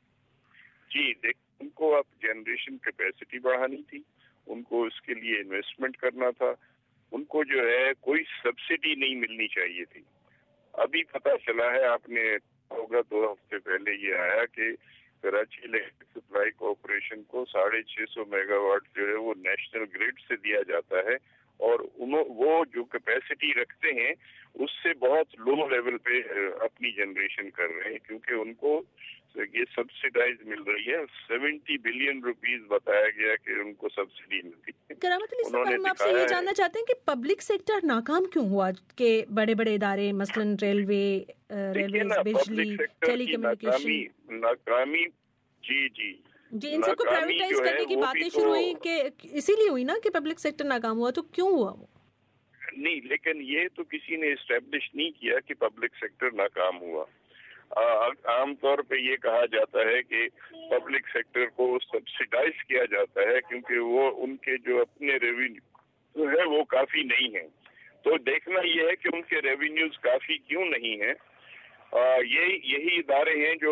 جی دیکھ ان کو اب جنریشن کیپیسٹی بڑھانی تھی، ان کو اس کے لیے انویسٹمنٹ کرنا تھا، ان کو جو ہے کوئی سبسڈی نہیں ملنی چاہیے تھی. ابھی پتہ چلا ہے، آپ نے ہوگا دو ہفتے پہلے یہ آیا کہ کراچی الیکٹرک سپلائی کارپوریشن کو ساڑھے چھ سو میگا واٹ جو ہے وہ نیشنل گریڈ سے دیا جاتا ہے اور انہوں وہ جو کیپیسٹی رکھتے ہیں اس سے بہت لو لیول پہ اپنی جنریشن کر رہے ہیں کیونکہ ان کو یہ سبسڈائز مل رہی ہے. سیونٹی بلین روپیز بتایا گیا کہ ان کو سبسڈی ملتی ہے. کرامت علی صاحب، ہم آپ سے یہ جاننا چاہتے ہیں کہ پبلک سیکٹر ناکام کیوں ہوا کہ بڑے بڑے ادارے مثلاً ریلوے، ریلویز، بجلی، ٹیلی کمیونیکیشن ناکامی جی جی جی ان سب کو پرائیویٹائز کرنے کی باتیں شروع ہوئی کہ اسی لیے ہوئی نا کہ پبلک سیکٹر ناکام ہوا، تو کیوں ہوا وہ؟ نہیں، لیکن یہ تو کسی نے اسٹیبلش نہیں کیا کہ پبلک سیکٹر ناکام ہوا. عام طور پہ یہ کہا جاتا ہے کہ پبلک سیکٹر کو سبسڈائز کیا جاتا ہے کیونکہ وہ ان کے جو اپنے ریونیو ہے وہ کافی نہیں ہیں. تو دیکھنا یہ ہے کہ ان کے ریونیوز کافی کیوں نہیں ہیں. یہ یہی ادارے ہیں جو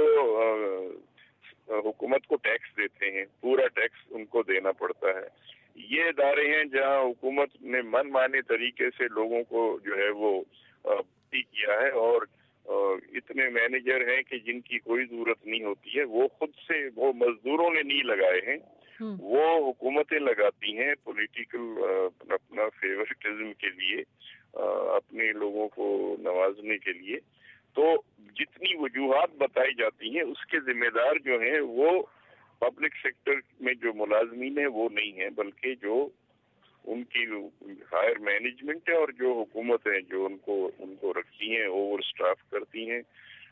حکومت کو ٹیکس دیتے ہیں، پورا ٹیکس ان کو دینا پڑتا ہے. یہ ادارے ہیں جہاں حکومت نے من مانے طریقے سے لوگوں کو جو ہے وہ کیا ہے اور اتنے مینیجر ہیں کہ جن کی کوئی ضرورت نہیں ہوتی ہے. وہ خود سے وہ مزدوروں نے نہیں لگائے ہیں، وہ حکومتیں لگاتی ہیں پولیٹیکل اپنا فیورٹزم کے لیے، اپنے لوگوں کو نوازنے کے لیے. تو جتنی وجوہات بتائی جاتی ہیں اس کے ذمہ دار جو ہیں وہ پبلک سیکٹر میں جو ملازمین ہیں وہ نہیں ہیں، بلکہ جو ان کی ہائر مینجمنٹ ہے اور جو حکومت ہے جو ان کو ان کو رکھتی ہیں، اوور سٹاف کرتی ہیں.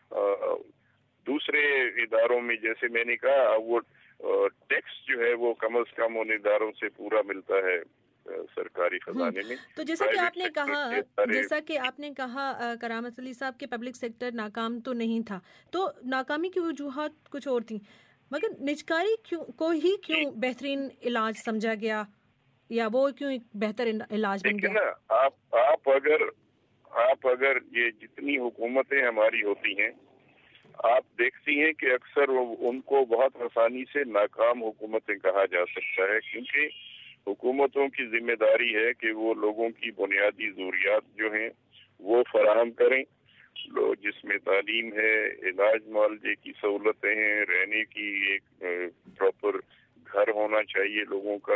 دوسرے اداروں میں جیسے میں نے کہا وہ ٹیکس جو ہے وہ کم از کم ان اداروں سے پورا ملتا ہے سرکاری خزانے میں. تو جیسا کہ آپ نے کہا جیسا کہ آپ نے کہا کرامت علی صاحب کے پبلک سیکٹر ناکام تو نہیں تھا، تو ناکامی کی وجوہات کچھ اور تھیں، مگر نجکاری کیوں کو ہی کیوں بہترین علاج سمجھا گیا یا وہ کیوں ایک بہتر علاج بن گیا؟ آپ آپ اگر آپ اگر یہ جتنی حکومتیں ہماری ہوتی ہیں آپ دیکھتی ہیں کہ اکثر ان کو بہت آسانی سے ناکام حکومتیں کہا جا سکتا ہے کیونکہ حکومتوں کی ذمہ داری ہے کہ وہ لوگوں کی بنیادی ضروریات جو ہیں وہ فراہم کریں، لوگ جس میں تعلیم ہے، علاج معالجے کی سہولتیں ہیں، رہنے کی ایک پراپر گھر ہونا چاہیے لوگوں کا،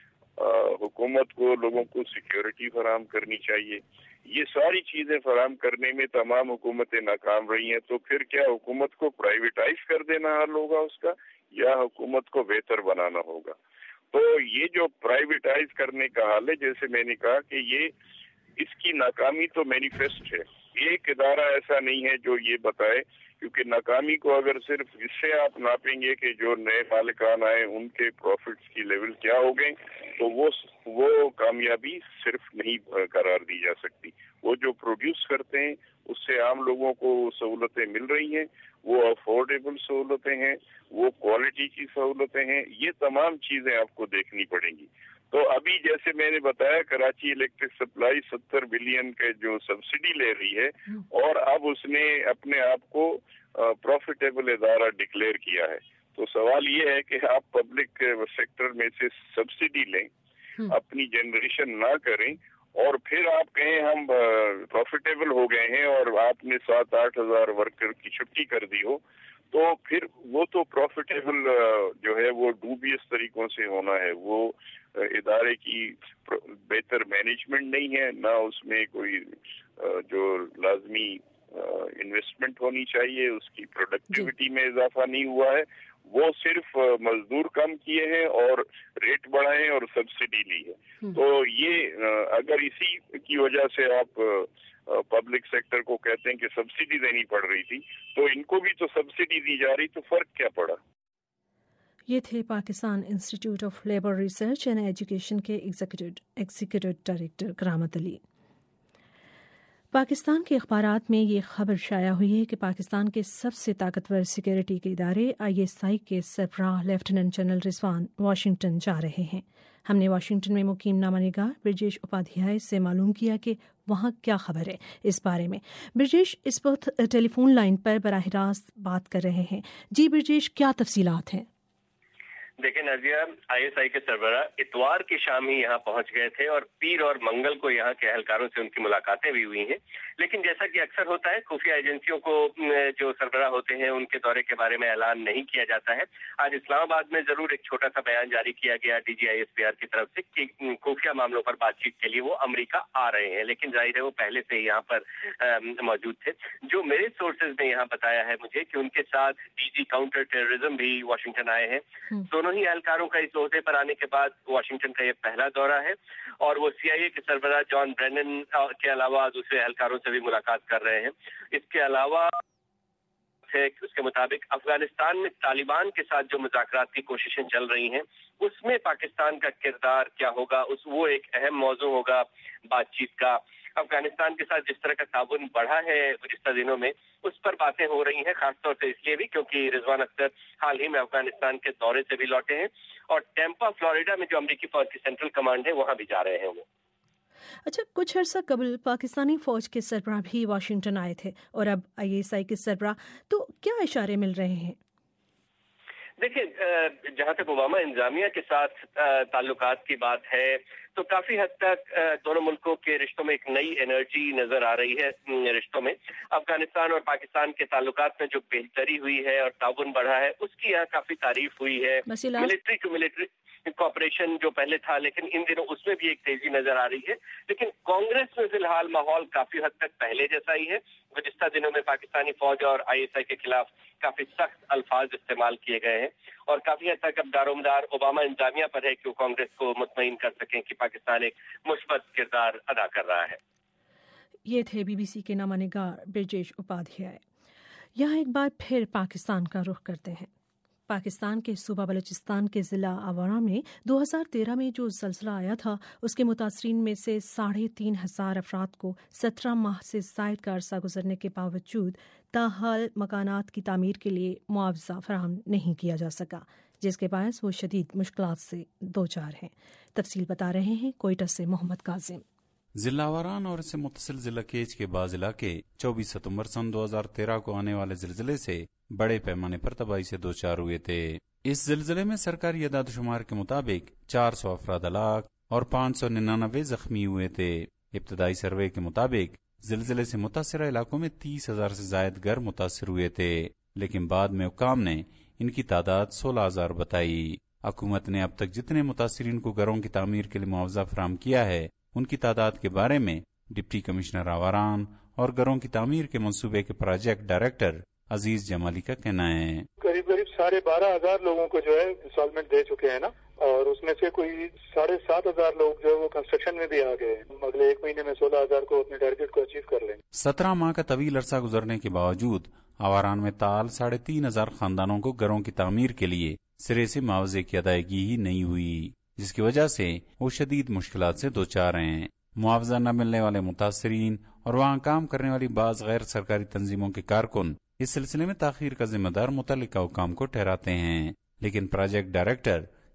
حکومت کو لوگوں کو سیکیورٹی فراہم کرنی چاہیے. یہ ساری چیزیں فراہم کرنے میں تمام حکومتیں ناکام رہی ہیں. تو پھر کیا حکومت کو پرائیویٹائز کر دینا حل ہوگا اس کا یا حکومت کو بہتر بنانا ہوگا؟ تو یہ جو پرائیویٹائز کرنے کا حال ہے، جیسے میں نے کہا کہ یہ اس کی ناکامی تو مینیفیسٹ ہے. ایک ادارہ ایسا نہیں ہے جو یہ بتائے، کیونکہ ناکامی کو اگر صرف اس سے آپ ناپیں گے کہ جو نئے مالکان آئے ان کے پروفٹس کی لیول کیا ہو گئے تو وہ وہ کامیابی صرف نہیں قرار دی جا سکتی. وہ جو پروڈیوس کرتے ہیں اس سے عام لوگوں کو سہولتیں مل رہی ہیں، وہ افورڈیبل سہولتیں ہیں، وہ کوالٹی کی سہولتیں ہیں، یہ تمام چیزیں آپ کو دیکھنی پڑیں گی. تو ابھی جیسے میں نے بتایا کراچی الیکٹرک سپلائی ستر بلین کے جو سبسڈی لے رہی ہے اور اب اس نے اپنے آپ کو پروفیٹیبل ادارہ ڈکلیئر کیا ہے. تو سوال یہ ہے کہ آپ پبلک سیکٹر میں سے سبسڈی لیں, اپنی جنریشن نہ کریں اور پھر آپ کہیں ہم پروفیٹیبل ہو گئے ہیں اور آپ نے سات آٹھ ہزار ورکر کی چھٹی کر دی ہو, تو پھر وہ تو پروفیٹیبل جو ہے وہ ڈوبیس طریقوں سے ہونا ہے. وہ ادارے کی بہتر مینجمنٹ نہیں ہے, نہ اس میں کوئی جو لازمی انویسٹمنٹ ہونی چاہیے, اس کی پروڈکٹیوٹی میں اضافہ نہیں ہوا ہے. وہ صرف مزدور کم کیے ہیں اور ریٹ بڑھائے اور سبسڈی لی ہے. تو یہ اگر اسی کی وجہ سے آپ پبلک سیکٹر کو کہتے ہیں کہ سبسڈی دینی پڑ رہی تھی, تو ان کو بھی تو سبسڈی دی جا رہی, تو فرق کیا پڑا؟ یہ تھے Pakistan institute of labour research and education کے ایگزیکٹو ڈائریکٹر کرامت علی. پاکستان کے اخبارات میں یہ خبر شائع ہوئی ہے کہ پاکستان کے سب سے طاقتور سیکورٹی کے ادارے آئی ایس آئی کے سربراہ لیفٹیننٹ جنرل رضوان واشنگٹن جا رہے ہیں. ہم نے واشنگٹن میں مقیم نامہ نگار برجیش اپادھیائے سے معلوم کیا کہ وہاں کیا خبر ہے اس بارے میں. برجیش اس وقت ٹیلی فون لائن پر براہ راست بات کر رہے ہیں. جی برجیش, کیا تفصیلات ہیں؟ دیکھیں نازیہ, آئی ایس آئی کے سربراہ اتوار کی شام ہی یہاں پہنچ گئے تھے اور پیر اور منگل کو یہاں کے اہلکاروں سے ان کی ملاقاتیں بھی ہوئی ہیں. لیکن جیسا کہ اکثر ہوتا ہے, خفیہ ایجنسیوں کو جو سربراہ ہوتے ہیں ان کے دورے کے بارے میں اعلان نہیں کیا جاتا ہے. آج اسلام آباد میں ضرور ایک چھوٹا سا بیان جاری کیا گیا D G I S P R کی طرف سے کہ خفیہ معاملوں پر بات چیت کے لیے وہ امریکہ آ رہے ہیں, لیکن ظاہر ہے وہ پہلے سے یہاں پر موجود تھے. جو میرے سورسز نے یہاں بتایا ہے مجھے کہ ان کے ساتھ ڈی جی کاؤنٹر ٹیررزم بھی واشنگٹن آئے ہیں. دونوں ہی اہلکاروں کا اس عہدے پر آنے کے بعد واشنگٹن کا یہ پہلا دورہ ہے اور وہ سی آئی اے کے سربراہ جان برینن کے علاوہ دوسرے اہلکاروں سے بھی ملاقات کر رہے ہیں. اس کے علاوہ اس کے مطابق افغانستان میں طالبان کے ساتھ جو مذاکرات کی کوششیں چل رہی ہیں اس میں پاکستان کا کردار کیا ہوگا, اس وہ ایک اہم موضوع ہوگا بات چیت کا. افغانستان کے ساتھ جس طرح کا تعاون بڑھا ہے گزشتہ دنوں میں اس پر باتیں ہو رہی ہیں, خاص طور سے اس لیے بھی کیونکہ رضوان اختر حال ہی میں افغانستان کے دورے سے بھی لوٹے ہیں اور ٹیمپا فلوریڈا میں جو امریکی فوج کی سینٹرل کمانڈ ہے وہاں بھی جا رہے ہیں وہ. اچھا, کچھ عرصہ قبل پاکستانی فوج کے سربراہ بھی واشنگٹن آئے تھے اور اب آئی ایس آئی کے سربراہ, تو کیا اشارے مل رہے ہیں؟ دیکھیں, جہاں تک اوباما انتظامیہ کے ساتھ تعلقات کی بات ہے تو کافی حد تک دونوں ملکوں کے رشتوں میں ایک نئی انرجی نظر آ رہی ہے رشتوں میں. افغانستان اور پاکستان کے تعلقات میں جو بہتری ہوئی ہے اور تعاون بڑھا ہے اس کی یہاں کافی تعریف ہوئی ہے. ملٹری ٹو ملٹری کوآپریشن جو پہلے تھا لیکن ان دنوں اس میں بھی ایک تیزی نظر آ رہی ہے. لیکن کانگریس میں فی الحال ماحول کافی حد تک پہلے جیسا ہی ہے. گزشتہ دنوں میں پاکستانی فوج اور آئی ایس آئی کے خلاف کافی سخت الفاظ استعمال کیے گئے ہیں اور کافی حد تک اب دارومدار اوباما انتظامیہ پر ہے کہ وہ کانگریس کو مطمئن کر سکیں کہ پاکستان ایک مثبت کردار ادا کر رہا ہے. یہ تھے بی بی سی کے نامہ نگار برجیش اپادھیائے. یہاں ایک بار پھر پاکستان کا رخ کرتے ہیں. پاکستان کے صوبہ بلوچستان کے ضلع آوارہ میں دو ہزار تیرہ میں جو زلزلہ آیا تھا اس کے متاثرین میں سے ساڑھے تین ہزار افراد کو سترہ ماہ سے زائد کا عرصہ گزرنے کے باوجود تاحال مکانات کی تعمیر کے لیے معاوضہ فراہم نہیں کیا جا سکا, جس کے باعث وہ شدید مشکلات سے دوچار ہیں. تفصیل بتا رہے ہیں کوئٹہ سے محمد کاظم. ضلع آوران اور اس سے متصل ضلع کیچ کے بعض علاقے چوبیس ستمبر سن دو ہزار تیرہ کو آنے والے زلزلے سے بڑے پیمانے پر تباہی سے دوچار ہوئے تھے. اس زلزلے میں سرکاری اعداد و شمار کے مطابق چار سو افراد ہلاک اور پانچ سو ننانوے زخمی ہوئے تھے. ابتدائی سروے کے مطابق زلزلے سے متاثرہ علاقوں میں تیس ہزار سے زائد گھر متاثر ہوئے تھے, لیکن بعد میں حکام نے ان کی تعداد سولہ ہزار بتائی. حکومت نے اب تک جتنے متاثرین کو گھروں کی تعمیر کے لیے معاوضہ فراہم کیا ہے ان کی تعداد کے بارے میں ڈپٹی کمشنر آواران اور گھروں کی تعمیر کے منصوبے کے پروجیکٹ ڈائریکٹر عزیز جمالی کا کہنا ہے قریب قریب ساڑھے بارہ ہزار لوگوں کو جو ہے انسٹالمنٹ دے چکے ہیں نا, اور اس میں سے کوئی ساڑھے سات ہزار لوگ جو ہے وہ کنسٹرکشن میں بھی آ گئے ہیں. اگلے ایک مہینے میں سولہ ہزار کو اپنے ٹارگیٹ کو اچیو کر لیں گے. سترہ ماہ کا طویل عرصہ گزرنے کے باوجود آواران میں تال ساڑھے تین ہزار خاندانوں کو گھروں کی تعمیر کے لیے سرے سے معاوضے کی ادائیگی ہی نہیں ہوئی, جس کی وجہ سے وہ شدید مشکلات سے دوچار ہیں. معاوضہ نہ ملنے والے متاثرین اور وہاں کام کرنے والی بعض غیر سرکاری تنظیموں کے کارکن اس سلسلے میں تاخیر کا ذمہ دار متعلقہ حکام کو ٹھہراتے ہیں, لیکن پروجیکٹ ڈائریکٹر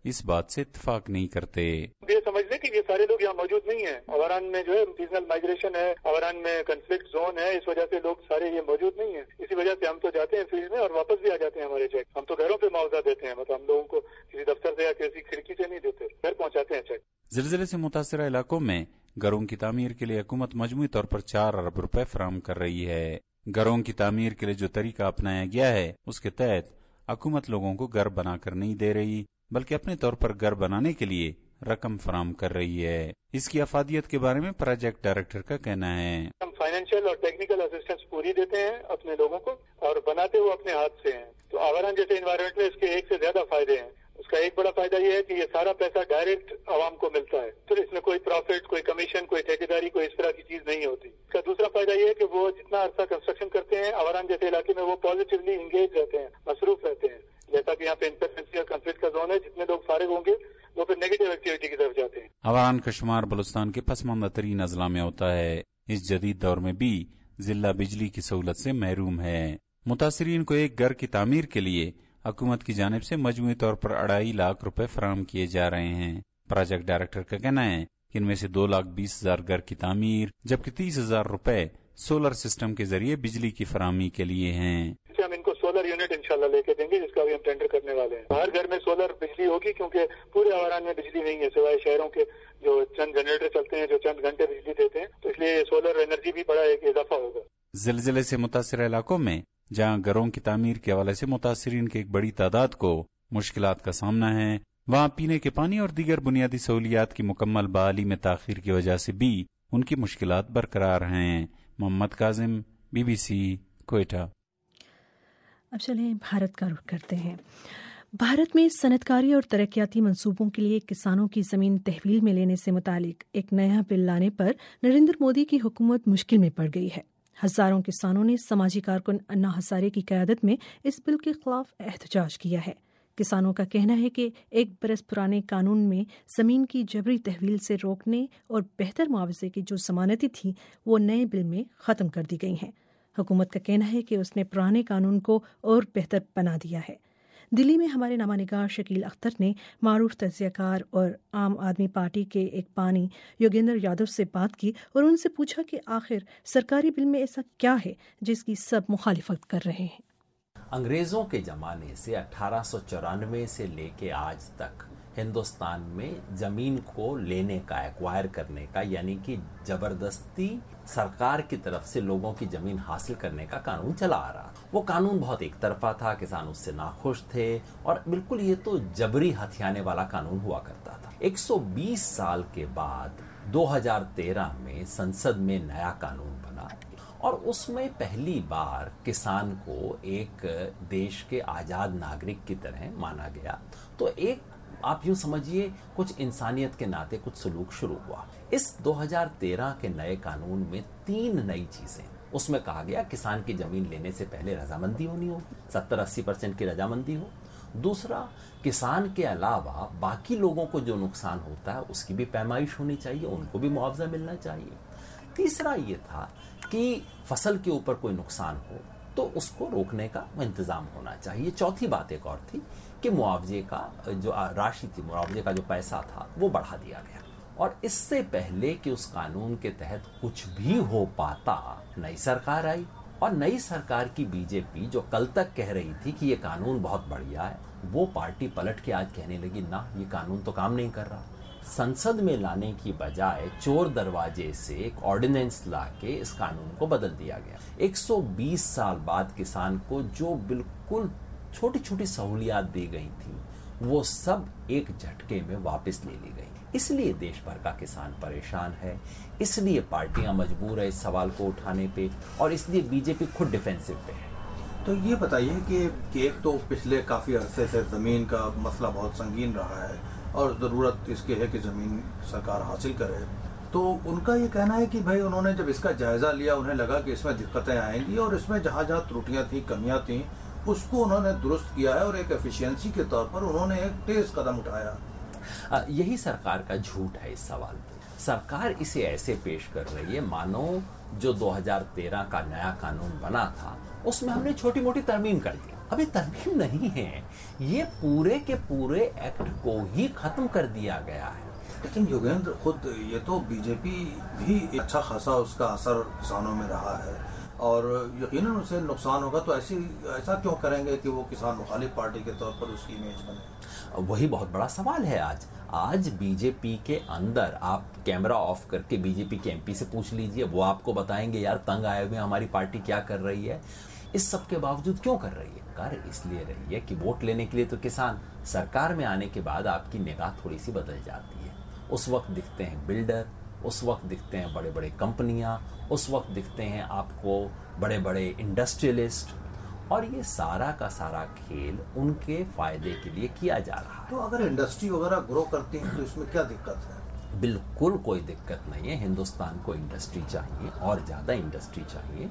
इस बात से इत्तेफाक नहीं करते। ये समझ लें कि ये सारे लोग यहाँ मौजूद नहीं है। अवारान में जो है सीजनल माइग्रेशन है, अवारान में कंफ्लिक्ट जोन है, इस वजह से लोग सारे ये मौजूद नहीं है। इसी वजह से हम तो जाते हैं फील्ड में और वापस भी आ जाते हैं हमारे चेक। हम तो घरों पे मुआवजा देते हैं, मतलब हम लोगों को किसी दफ्तर से या किसी खिड़की से नहीं देते, घर पहुँचाते हैं चेक। जिलजिले से मुतासरा इलाकों में घरों की तामीर के लिए हुकूमत मजमूई तौर पर चार अरब रुपए फराहम कर रही है। घरों की तामीर के लिए जो तरीका अपनाया गया है उसके तहत हुकूमत लोगों को घर बनाकर नहीं दे रही, बल्कि अपने तौर पर घर बनाने के लिए रकम फराहम कर रही है। इसकी अफादियत के बारे में प्रोजेक्ट डायरेक्टर का कहना है, हम फाइनेंशियल और टेक्निकल असिस्टेंस पूरी देते हैं अपने लोगों को और बनाते हुए अपने हाथ से हैं। तो आवारान जैसे इन्वायरमेंट में इसके एक से ज्यादा फायदे हैं। उसका एक बड़ा फायदा ये है कि ये सारा पैसा डायरेक्ट आवाम को मिलता है, तो इसमें कोई प्रॉफिट, कोई कमीशन, कोई ठेकेदारी, कोई इस तरह की चीज नहीं होती। इसका दूसरा फायदा ये है कि वो जितना अरसा कंस्ट्रक्शन करते हैं आवारान जैसे इलाके में, वो पॉजिटिवली इंगेज रहते हैं, मसरूफ रहते हैं। जैसा कि यहाँ पे इंसर्जेंसी और कंफ्लिक्ट का जोन है, जितने लोग फारिग होंगे वो फिर नेगेटिव एक्टिविटी की तरफ जाते हैं। आवारान का शुमार बलूचिस्तान के पसमानदा तरीन अजला में होता है। इस जदीद दौर में भी जिला बिजली की सहूलत से महरूम है। मुतासरीन को एक घर की तामीर के लिए हुकूमत की जानिब से मजमूई तौर पर अढ़ाई लाख रुपए फराहम किए जा रहे हैं। प्रोजेक्ट डायरेक्टर का कहना है कि इनमें से दो लाख बीस हजार घर की तामीर, जबकि तीस हजार रुपए सोलर सिस्टम के जरिए बिजली की फराहमी के लिए हैं। हम इनको सोलर यूनिट इंशाल्लाह लेके देंगे, जिसका भी हम टेंडर करने वाले हैं। हर घर में सोलर बिजली होगी, क्योंकि पूरे आवारान में बिजली नहीं है, सिवाय शहरों के जो चंद जनरेटर चलते हैं जो चंद घंटे बिजली देते हैं, तो इसलिए सोलर एनर्जी भी बड़ा एक इजाफा होगा। जिलजिले से मुतासर इलाकों में जहाँ घरों की तामीर के हवाले से मुतासरीन की एक बड़ी तादाद को मुश्किलात का सामना है, वहाँ पीने के पानी और दीगर बुनियादी सहूलियात की मुकम्मल बहाली में ताखीर की वजह से भी उनकी मुश्किलात बरकरार हैं। मोहम्मद काजिम, बीबीसी, कोयटा। अब चलें भारत का रुख करते हैं। भारत में सनतकारी और तरक्याती मंसूबों के लिए किसानों की जमीन तहवील में लेने से मुतालिक एक नया बिल लाने पर नरेंद्र मोदी की हुकूमत मुश्किल में पड़ गई है। हजारों किसानों ने समाजी कारकुन अन्ना हजारे की क़यादत में इस बिल के खिलाफ एहतजाज किया है। किसानों का कहना है कि एक बरस पुराने कानून में ज़मीन की जबरी तहवील से रोकने और बेहतर मुआवजे की जो ज़मानतें थीं वो नए बिल में ख़त्म कर दी गई हैं। हुकूमत का कहना है कि उसने पुराने कानून को और बेहतर बना दिया है। दिल्ली में हमारे नामानिगार शकील अख्तर ने मारूफ तज्ज़ियाकार और आम आदमी पार्टी के एक बानी योगेंद्र यादव से बात की और उनसे पूछा कि आखिर सरकारी बिल में ऐसा क्या है जिसकी सब मुखालिफत कर रहे हैं। अंग्रेज़ों के ज़माने से अठारह सौ चौरानवे से लेके आज तक हिंदुस्तान में ज़मीन को लेने का, एक्वायर करने का, यानी कि ज़बरदस्ती सरकार की तरफ से लोगों की ज़मीन हासिल करने का कानून चला आ रहा। वो कानून बहुत एक तरफा था, किसान उससे नाखुश थे और बिल्कुल ये तो जबरी हथियाने वाला कानून हुआ करता था। एक सौ बीस साल के बाद दो हज़ार तेरह में संसद में नया कानून बना और उसमें पहली बार किसान को एक देश के आज़ाद नागरिक की तरह माना गया। तो एक आप यूं समझिए कुछ इंसानियत के नाते कुछ सलूक शुरू हुआ। इस दो हज़ार तेरह के नए कानून में तीन नई चीजें। उसमें कहा गया किसान की जमीन लेने से पहले रजामंदी होनी होगी, सत्तर अस्सी परसेंट की रजामंदी हो। दूसरा, किसान के अलावा बाकी लोगों को जो नुकसान होता है उसकी भी पैमाइश होनी चाहिए, उनको भी मुआवजा मिलना चाहिए। तीसरा ये था कि फसल के ऊपर कोई नुकसान हो तो उसको रोकने का इंतजाम होना चाहिए। चौथी बात एक और थी कि मुआवजे का जो राशि थी, मुआवजे का जो पैसा था वो बढ़ा दिया गया। और इससे पहले कि उस कानून के तहत कुछ भी हो पाता, नई सरकार आई और नई सरकार की बीजेपी जो कल तक कह रही थी कि ये कानून बहुत बढ़िया है, वो पार्टी पलट के आज कहने लगी ना, ये कानून तो काम नहीं कर रहा। संसद में लाने की बजाय चोर दरवाजे से एक ऑर्डिनेंस लाके इस कानून को बदल दिया गया। एक सौ बीस साल बाद किसान को जो बिल्कुल छोटी छोटी सहूलियात दी गई थी वो सब एक झटके में वापस ले ली गई। इसलिए देश भर का किसान परेशान है, इसलिए पार्टियां मजबूर है इस सवाल को उठाने पे और इसलिए बीजेपी खुद डिफेंसिव पे है। तो ये बताइए कि, कि एक तो पिछले काफी अरसे से जमीन का मसला बहुत संगीन रहा है और ज़रूरत इसकी है कि ज़मीन सरकार हासिल करे, तो उनका ये कहना है कि भाई उन्होंने जब इसका जायज़ा लिया उन्हें लगा कि इसमें दिक्कतें आएंगी और इसमें जहाँ जहाँ त्रुटियाँ थी, कमियाँ थी, उसको उन्होंने दुरुस्त किया है और एक एफिशिएंसी के तौर पर उन्होंने एक तेज कदम उठाया। यही सरकार का झूठ है इस सवाल पे। सरकार इसे ऐसे पेश कर रही है मानो जो दो हज़ार तेरह का नया कानून बना था उसमें हमने छोटी मोटी तरमीम कर दी। اب یہ ترمیم نہیں ہے, یہ پورے کے پورے ایکٹ کو ہی ختم کر دیا گیا ہے. لیکن یوگیندر خود یہ تو بی جے پی بھی اچھا خاصا اس کا اثر کسانوں میں رہا ہے اور یقیناً اسے نقصان ہوگا, تو ایسی ایسا کیوں کریں گے کہ وہ کسان مخالف پارٹی کے طور پر اس کی امیج بنے؟ وہی بہت بڑا سوال ہے. آج آج بی جے پی کے اندر آپ کیمرہ آف کر کے بی جے پی کے ایم پی سے پوچھ لیجئے, وہ آپ کو بتائیں گے یار تنگ آئے ہوئے ہماری پارٹی کیا کر رہی ہے. اس سب کے باوجود کیوں کر رہی ہے؟ کر اس لیے رہی ہے کہ ووٹ لینے کے لیے تو کسان, سرکار میں آنے کے بعد آپ کی نگاہ تھوڑی سی بدل جاتی ہے. اس وقت دکھتے ہیں بلڈر, اس وقت دکھتے ہیں بڑے بڑے کمپنیاں, اس وقت دکھتے ہیں آپ کو بڑے بڑے انڈسٹریلسٹ, اور یہ سارا کا سارا کھیل ان کے فائدے کے لیے کیا جا رہا ہے. تو اگر انڈسٹری وغیرہ گرو کرتی ہیں تو اس میں کیا دقت ہے؟ بالکل کوئی دقت نہیں ہے. ہندوستان کو انڈسٹری چاہیے اور زیادہ انڈسٹری چاہیے.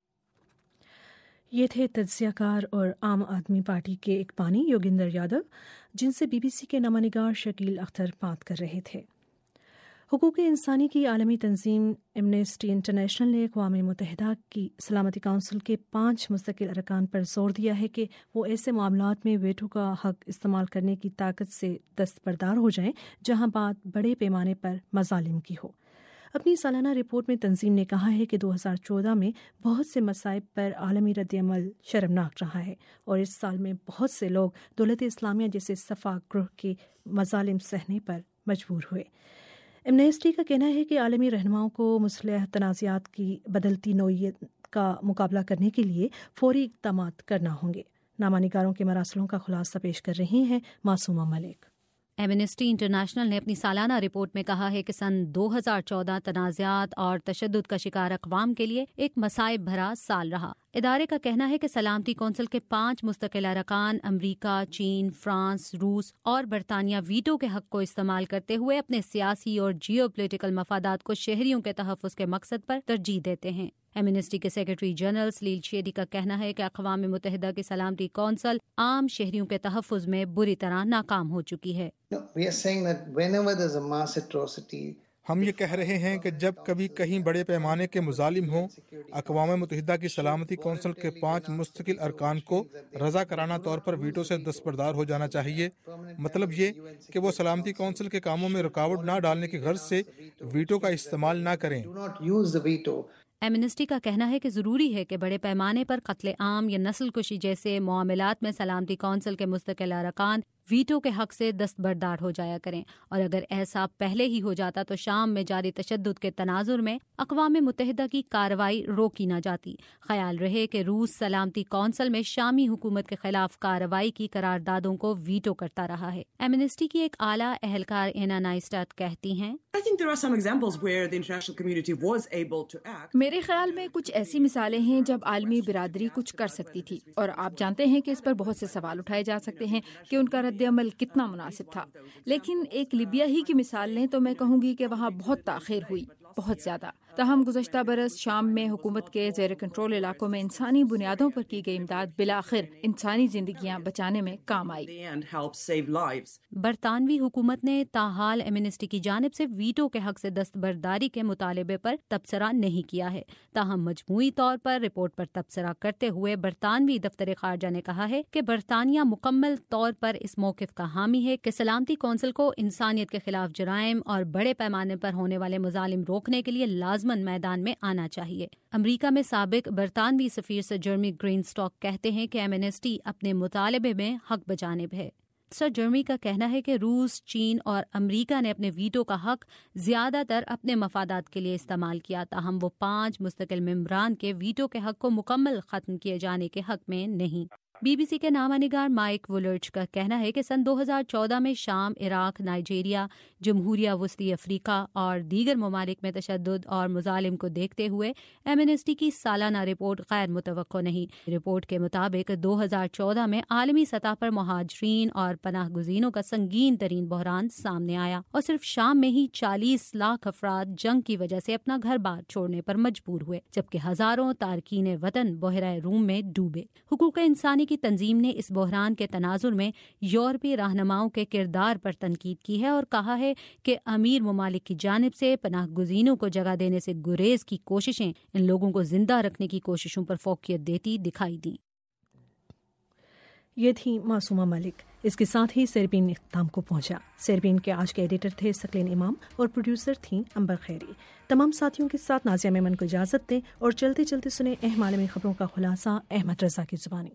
یہ تھے تجزیہ کار اور عام آدمی پارٹی کے ایک بانی یوگیندر یادو, جن سے بی بی سی کے نامہ نگار شکیل اختر بات کر رہے تھے. حقوق انسانی کی عالمی تنظیم ایمنسٹی انٹرنیشنل نے اقوام متحدہ کی سلامتی کونسل کے پانچ مستقل ارکان پر زور دیا ہے کہ وہ ایسے معاملات میں ویٹو کا حق استعمال کرنے کی طاقت سے دستبردار ہو جائیں جہاں بات بڑے پیمانے پر مظالم کی ہو. اپنی سالانہ رپورٹ میں تنظیم نے کہا ہے کہ دو ہزار چودہ میں بہت سے مصائب پر عالمی رد عمل شرمناک رہا ہے اور اس سال میں بہت سے لوگ دولت اسلامیہ جیسے صفا گروہ کے مظالم سہنے پر مجبور ہوئے. ایمنسٹی کا کہنا ہے کہ عالمی رہنماؤں کو مسلح تنازعات کی بدلتی نوعیت کا مقابلہ کرنے کے لیے فوری اقدامات کرنا ہوں گے. نامہ نگاروں کے مراسلوں کا خلاصہ پیش کر رہی ہیں معصومہ ملک. ایمنسٹی انٹرنیشنل نے اپنی سالانہ رپورٹ میں کہا ہے کہ سن دو ہزار چودہ تنازعات اور تشدد کا شکار اقوام کے لیے ایک مصائب بھرا سال رہا. ادارے کا کہنا ہے کہ سلامتی کونسل کے پانچ مستقل ارکان امریکہ, چین, فرانس, روس اور برطانیہ ویٹو کے حق کو استعمال کرتے ہوئے اپنے سیاسی اور جیو پولیٹیکل مفادات کو شہریوں کے تحفظ کے مقصد پر ترجیح دیتے ہیں. ایمنسٹی کے سیکرٹری جنرل سلیل شیڈی کا کہنا ہے کہ اقوام متحدہ کی سلامتی کونسل عام شہریوں کے تحفظ میں بری طرح ناکام ہو چکی ہے. ہم یہ کہہ رہے ہیں کہ جب کبھی کہیں بڑے پیمانے کے مظالم ہوں, اقوام متحدہ کی سلامتی کونسل کے پانچ مستقل ارکان کو رضا کرانہ طور پر ویٹو سے دستبردار ہو جانا چاہیے. مطلب یہ کہ وہ سلامتی کونسل کے کاموں میں رکاوٹ نہ ڈالنے کی غرض سے ویٹو کا استعمال نہ کریں. ایمنسٹی کا کہنا ہے کہ ضروری ہے کہ بڑے پیمانے پر قتل عام یا نسل کشی جیسے معاملات میں سلامتی کونسل کے مستقل ارکان ویٹو کے حق سے دستبردار ہو جایا کریں, اور اگر ایسا پہلے ہی ہو جاتا تو شام میں جاری تشدد کے تناظر میں اقوام متحدہ کی کارروائی روکی نہ جاتی. خیال رہے کہ روس سلامتی کونسل میں شامی حکومت کے خلاف کارروائی کی قراردادوں کو ویٹو کرتا رہا ہے. ایمنسٹی کی ایک اعلیٰ اہلکار اینا نائسٹاٹ کہتی ہیں, میرے خیال میں کچھ ایسی مثالیں ہیں جب عالمی برادری کچھ کر سکتی تھی, اور آپ جانتے ہیں کہ اس پر بہت سے سوال اٹھائے جا سکتے ہیں کہ ان کا رد عمل کتنا مناسب تھا. لیکن ایک لیبیا ہی کی مثال لیں تو میں کہوں گی کہ وہاں بہت تاخیر ہوئی, بہت زیادہ. تاہم گزشتہ برس شام میں حکومت کے زیر کنٹرول علاقوں میں انسانی بنیادوں پر کی گئی امداد بالآخر انسانی زندگیاں بچانے میں کام آئی. برطانوی حکومت نے تاحال ایمنسٹی کی جانب سے ویٹو کے حق سے دستبرداری کے مطالبے پر تبصرہ نہیں کیا ہے. تاہم مجموعی طور پر رپورٹ پر تبصرہ کرتے ہوئے برطانوی دفتر خارجہ نے کہا ہے کہ برطانیہ مکمل طور پر اس موقف کا حامی ہے کہ سلامتی کونسل کو انسانیت کے خلاف جرائم اور بڑے پیمانے پر ہونے والے مظالم روکنے کے لیے لازماً میدان میں آنا چاہیے. امریکہ میں سابق برطانوی سفیر سر جرمی گرین اسٹاک کہتے ہیں کہ ایمنسٹی اپنے مطالبے میں حق بجانب ہے. سر جرمی کا کہنا ہے کہ روس, چین اور امریکہ نے اپنے ویٹو کا حق زیادہ تر اپنے مفادات کے لیے استعمال کیا, تاہم وہ پانچ مستقل ممبران کے ویٹو کے حق کو مکمل ختم کیے جانے کے حق میں نہیں. بی بی سی کے نامہ نگار مائک وولرچ کا کہنا ہے کہ سن دو ہزار چودہ میں شام, عراق, نائجیریا, جمہوریہ وسطی افریقہ اور دیگر ممالک میں تشدد اور مظالم کو دیکھتے ہوئے ایمنسٹی کی سالانہ رپورٹ غیر متوقع نہیں. رپورٹ کے مطابق دو ہزار چودہ میں عالمی سطح پر مہاجرین اور پناہ گزینوں کا سنگین ترین بحران سامنے آیا, اور صرف شام میں ہی چالیس لاکھ افراد جنگ کی وجہ سے اپنا گھر بار چھوڑنے پر مجبور ہوئے, جبکہ ہزاروں تارکین وطن بحیرہ روم میں ڈوبے. حقوق انسانی کی تنظیم نے اس بحران کے تناظر میں یورپی رہنماؤں کے کردار پر تنقید کی ہے اور کہا ہے کہ امیر ممالک کی جانب سے پناہ گزینوں کو جگہ دینے سے گریز کی کوششیں ان لوگوں کو زندہ رکھنے کی کوششوں پر فوقیت دیتی دکھائی دیں. یہ تھی معصومہ ملک. اس کے ساتھ ہی سیربین اختتام کو پہنچا. سیربین کے آج کے ایڈیٹر تھے سکلین امام اور پروڈیوسر تھیں امبر خیری. تمام ساتھیوں کے ساتھ نازیہ میمن کو اجازت دیں اور چلتے چلتے سنیں اہم عالمی خبروں کا خلاصہ احمد رضا کی زبانی.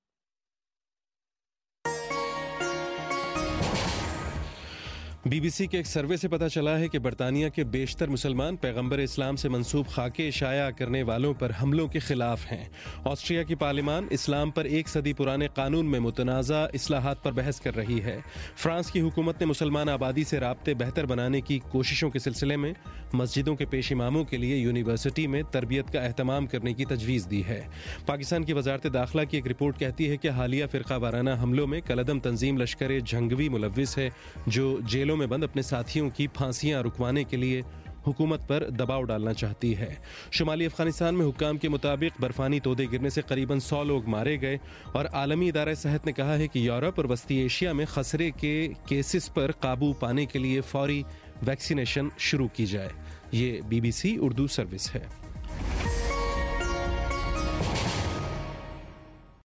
بی بی سی کے ایک سروے سے پتہ چلا ہے کہ برطانیہ کے بیشتر مسلمان پیغمبر اسلام سے منسوب خاکے شائع کرنے والوں پر حملوں کے خلاف ہیں. آسٹریا کی پارلیمان اسلام پر ایک صدی پرانے قانون میں متنازع اصلاحات پر بحث کر رہی ہے. فرانس کی حکومت نے مسلمان آبادی سے رابطے بہتر بنانے کی کوششوں کے سلسلے میں مسجدوں کے پیش اماموں کے لیے یونیورسٹی میں تربیت کا اہتمام کرنے کی تجویز دی ہے. پاکستان کی وزارت داخلہ کی ایک رپورٹ کہتی ہے کہ حالیہ فرقہ وارانہ حملوں میں کالعدم تنظیم لشکر جھنگوی ملوث ہے، جو جیلوں میں بند اپنے ساتھیوں کی پھانسیاں رکوانے کے لیے حکومت پر دباؤ ڈالنا چاہتی ہے. شمالی افغانستان میں حکام کے مطابق برفانی تودے گرنے سے قریباً سو لوگ مارے گئے اور عالمی ادارہ صحت نے کہا ہے کہ یورپ اور وسطی ایشیا میں خسرے کے کیسز پر قابو پانے کے لیے فوری ویکسینیشن شروع کی جائے. یہ B B C Urdu service ہے.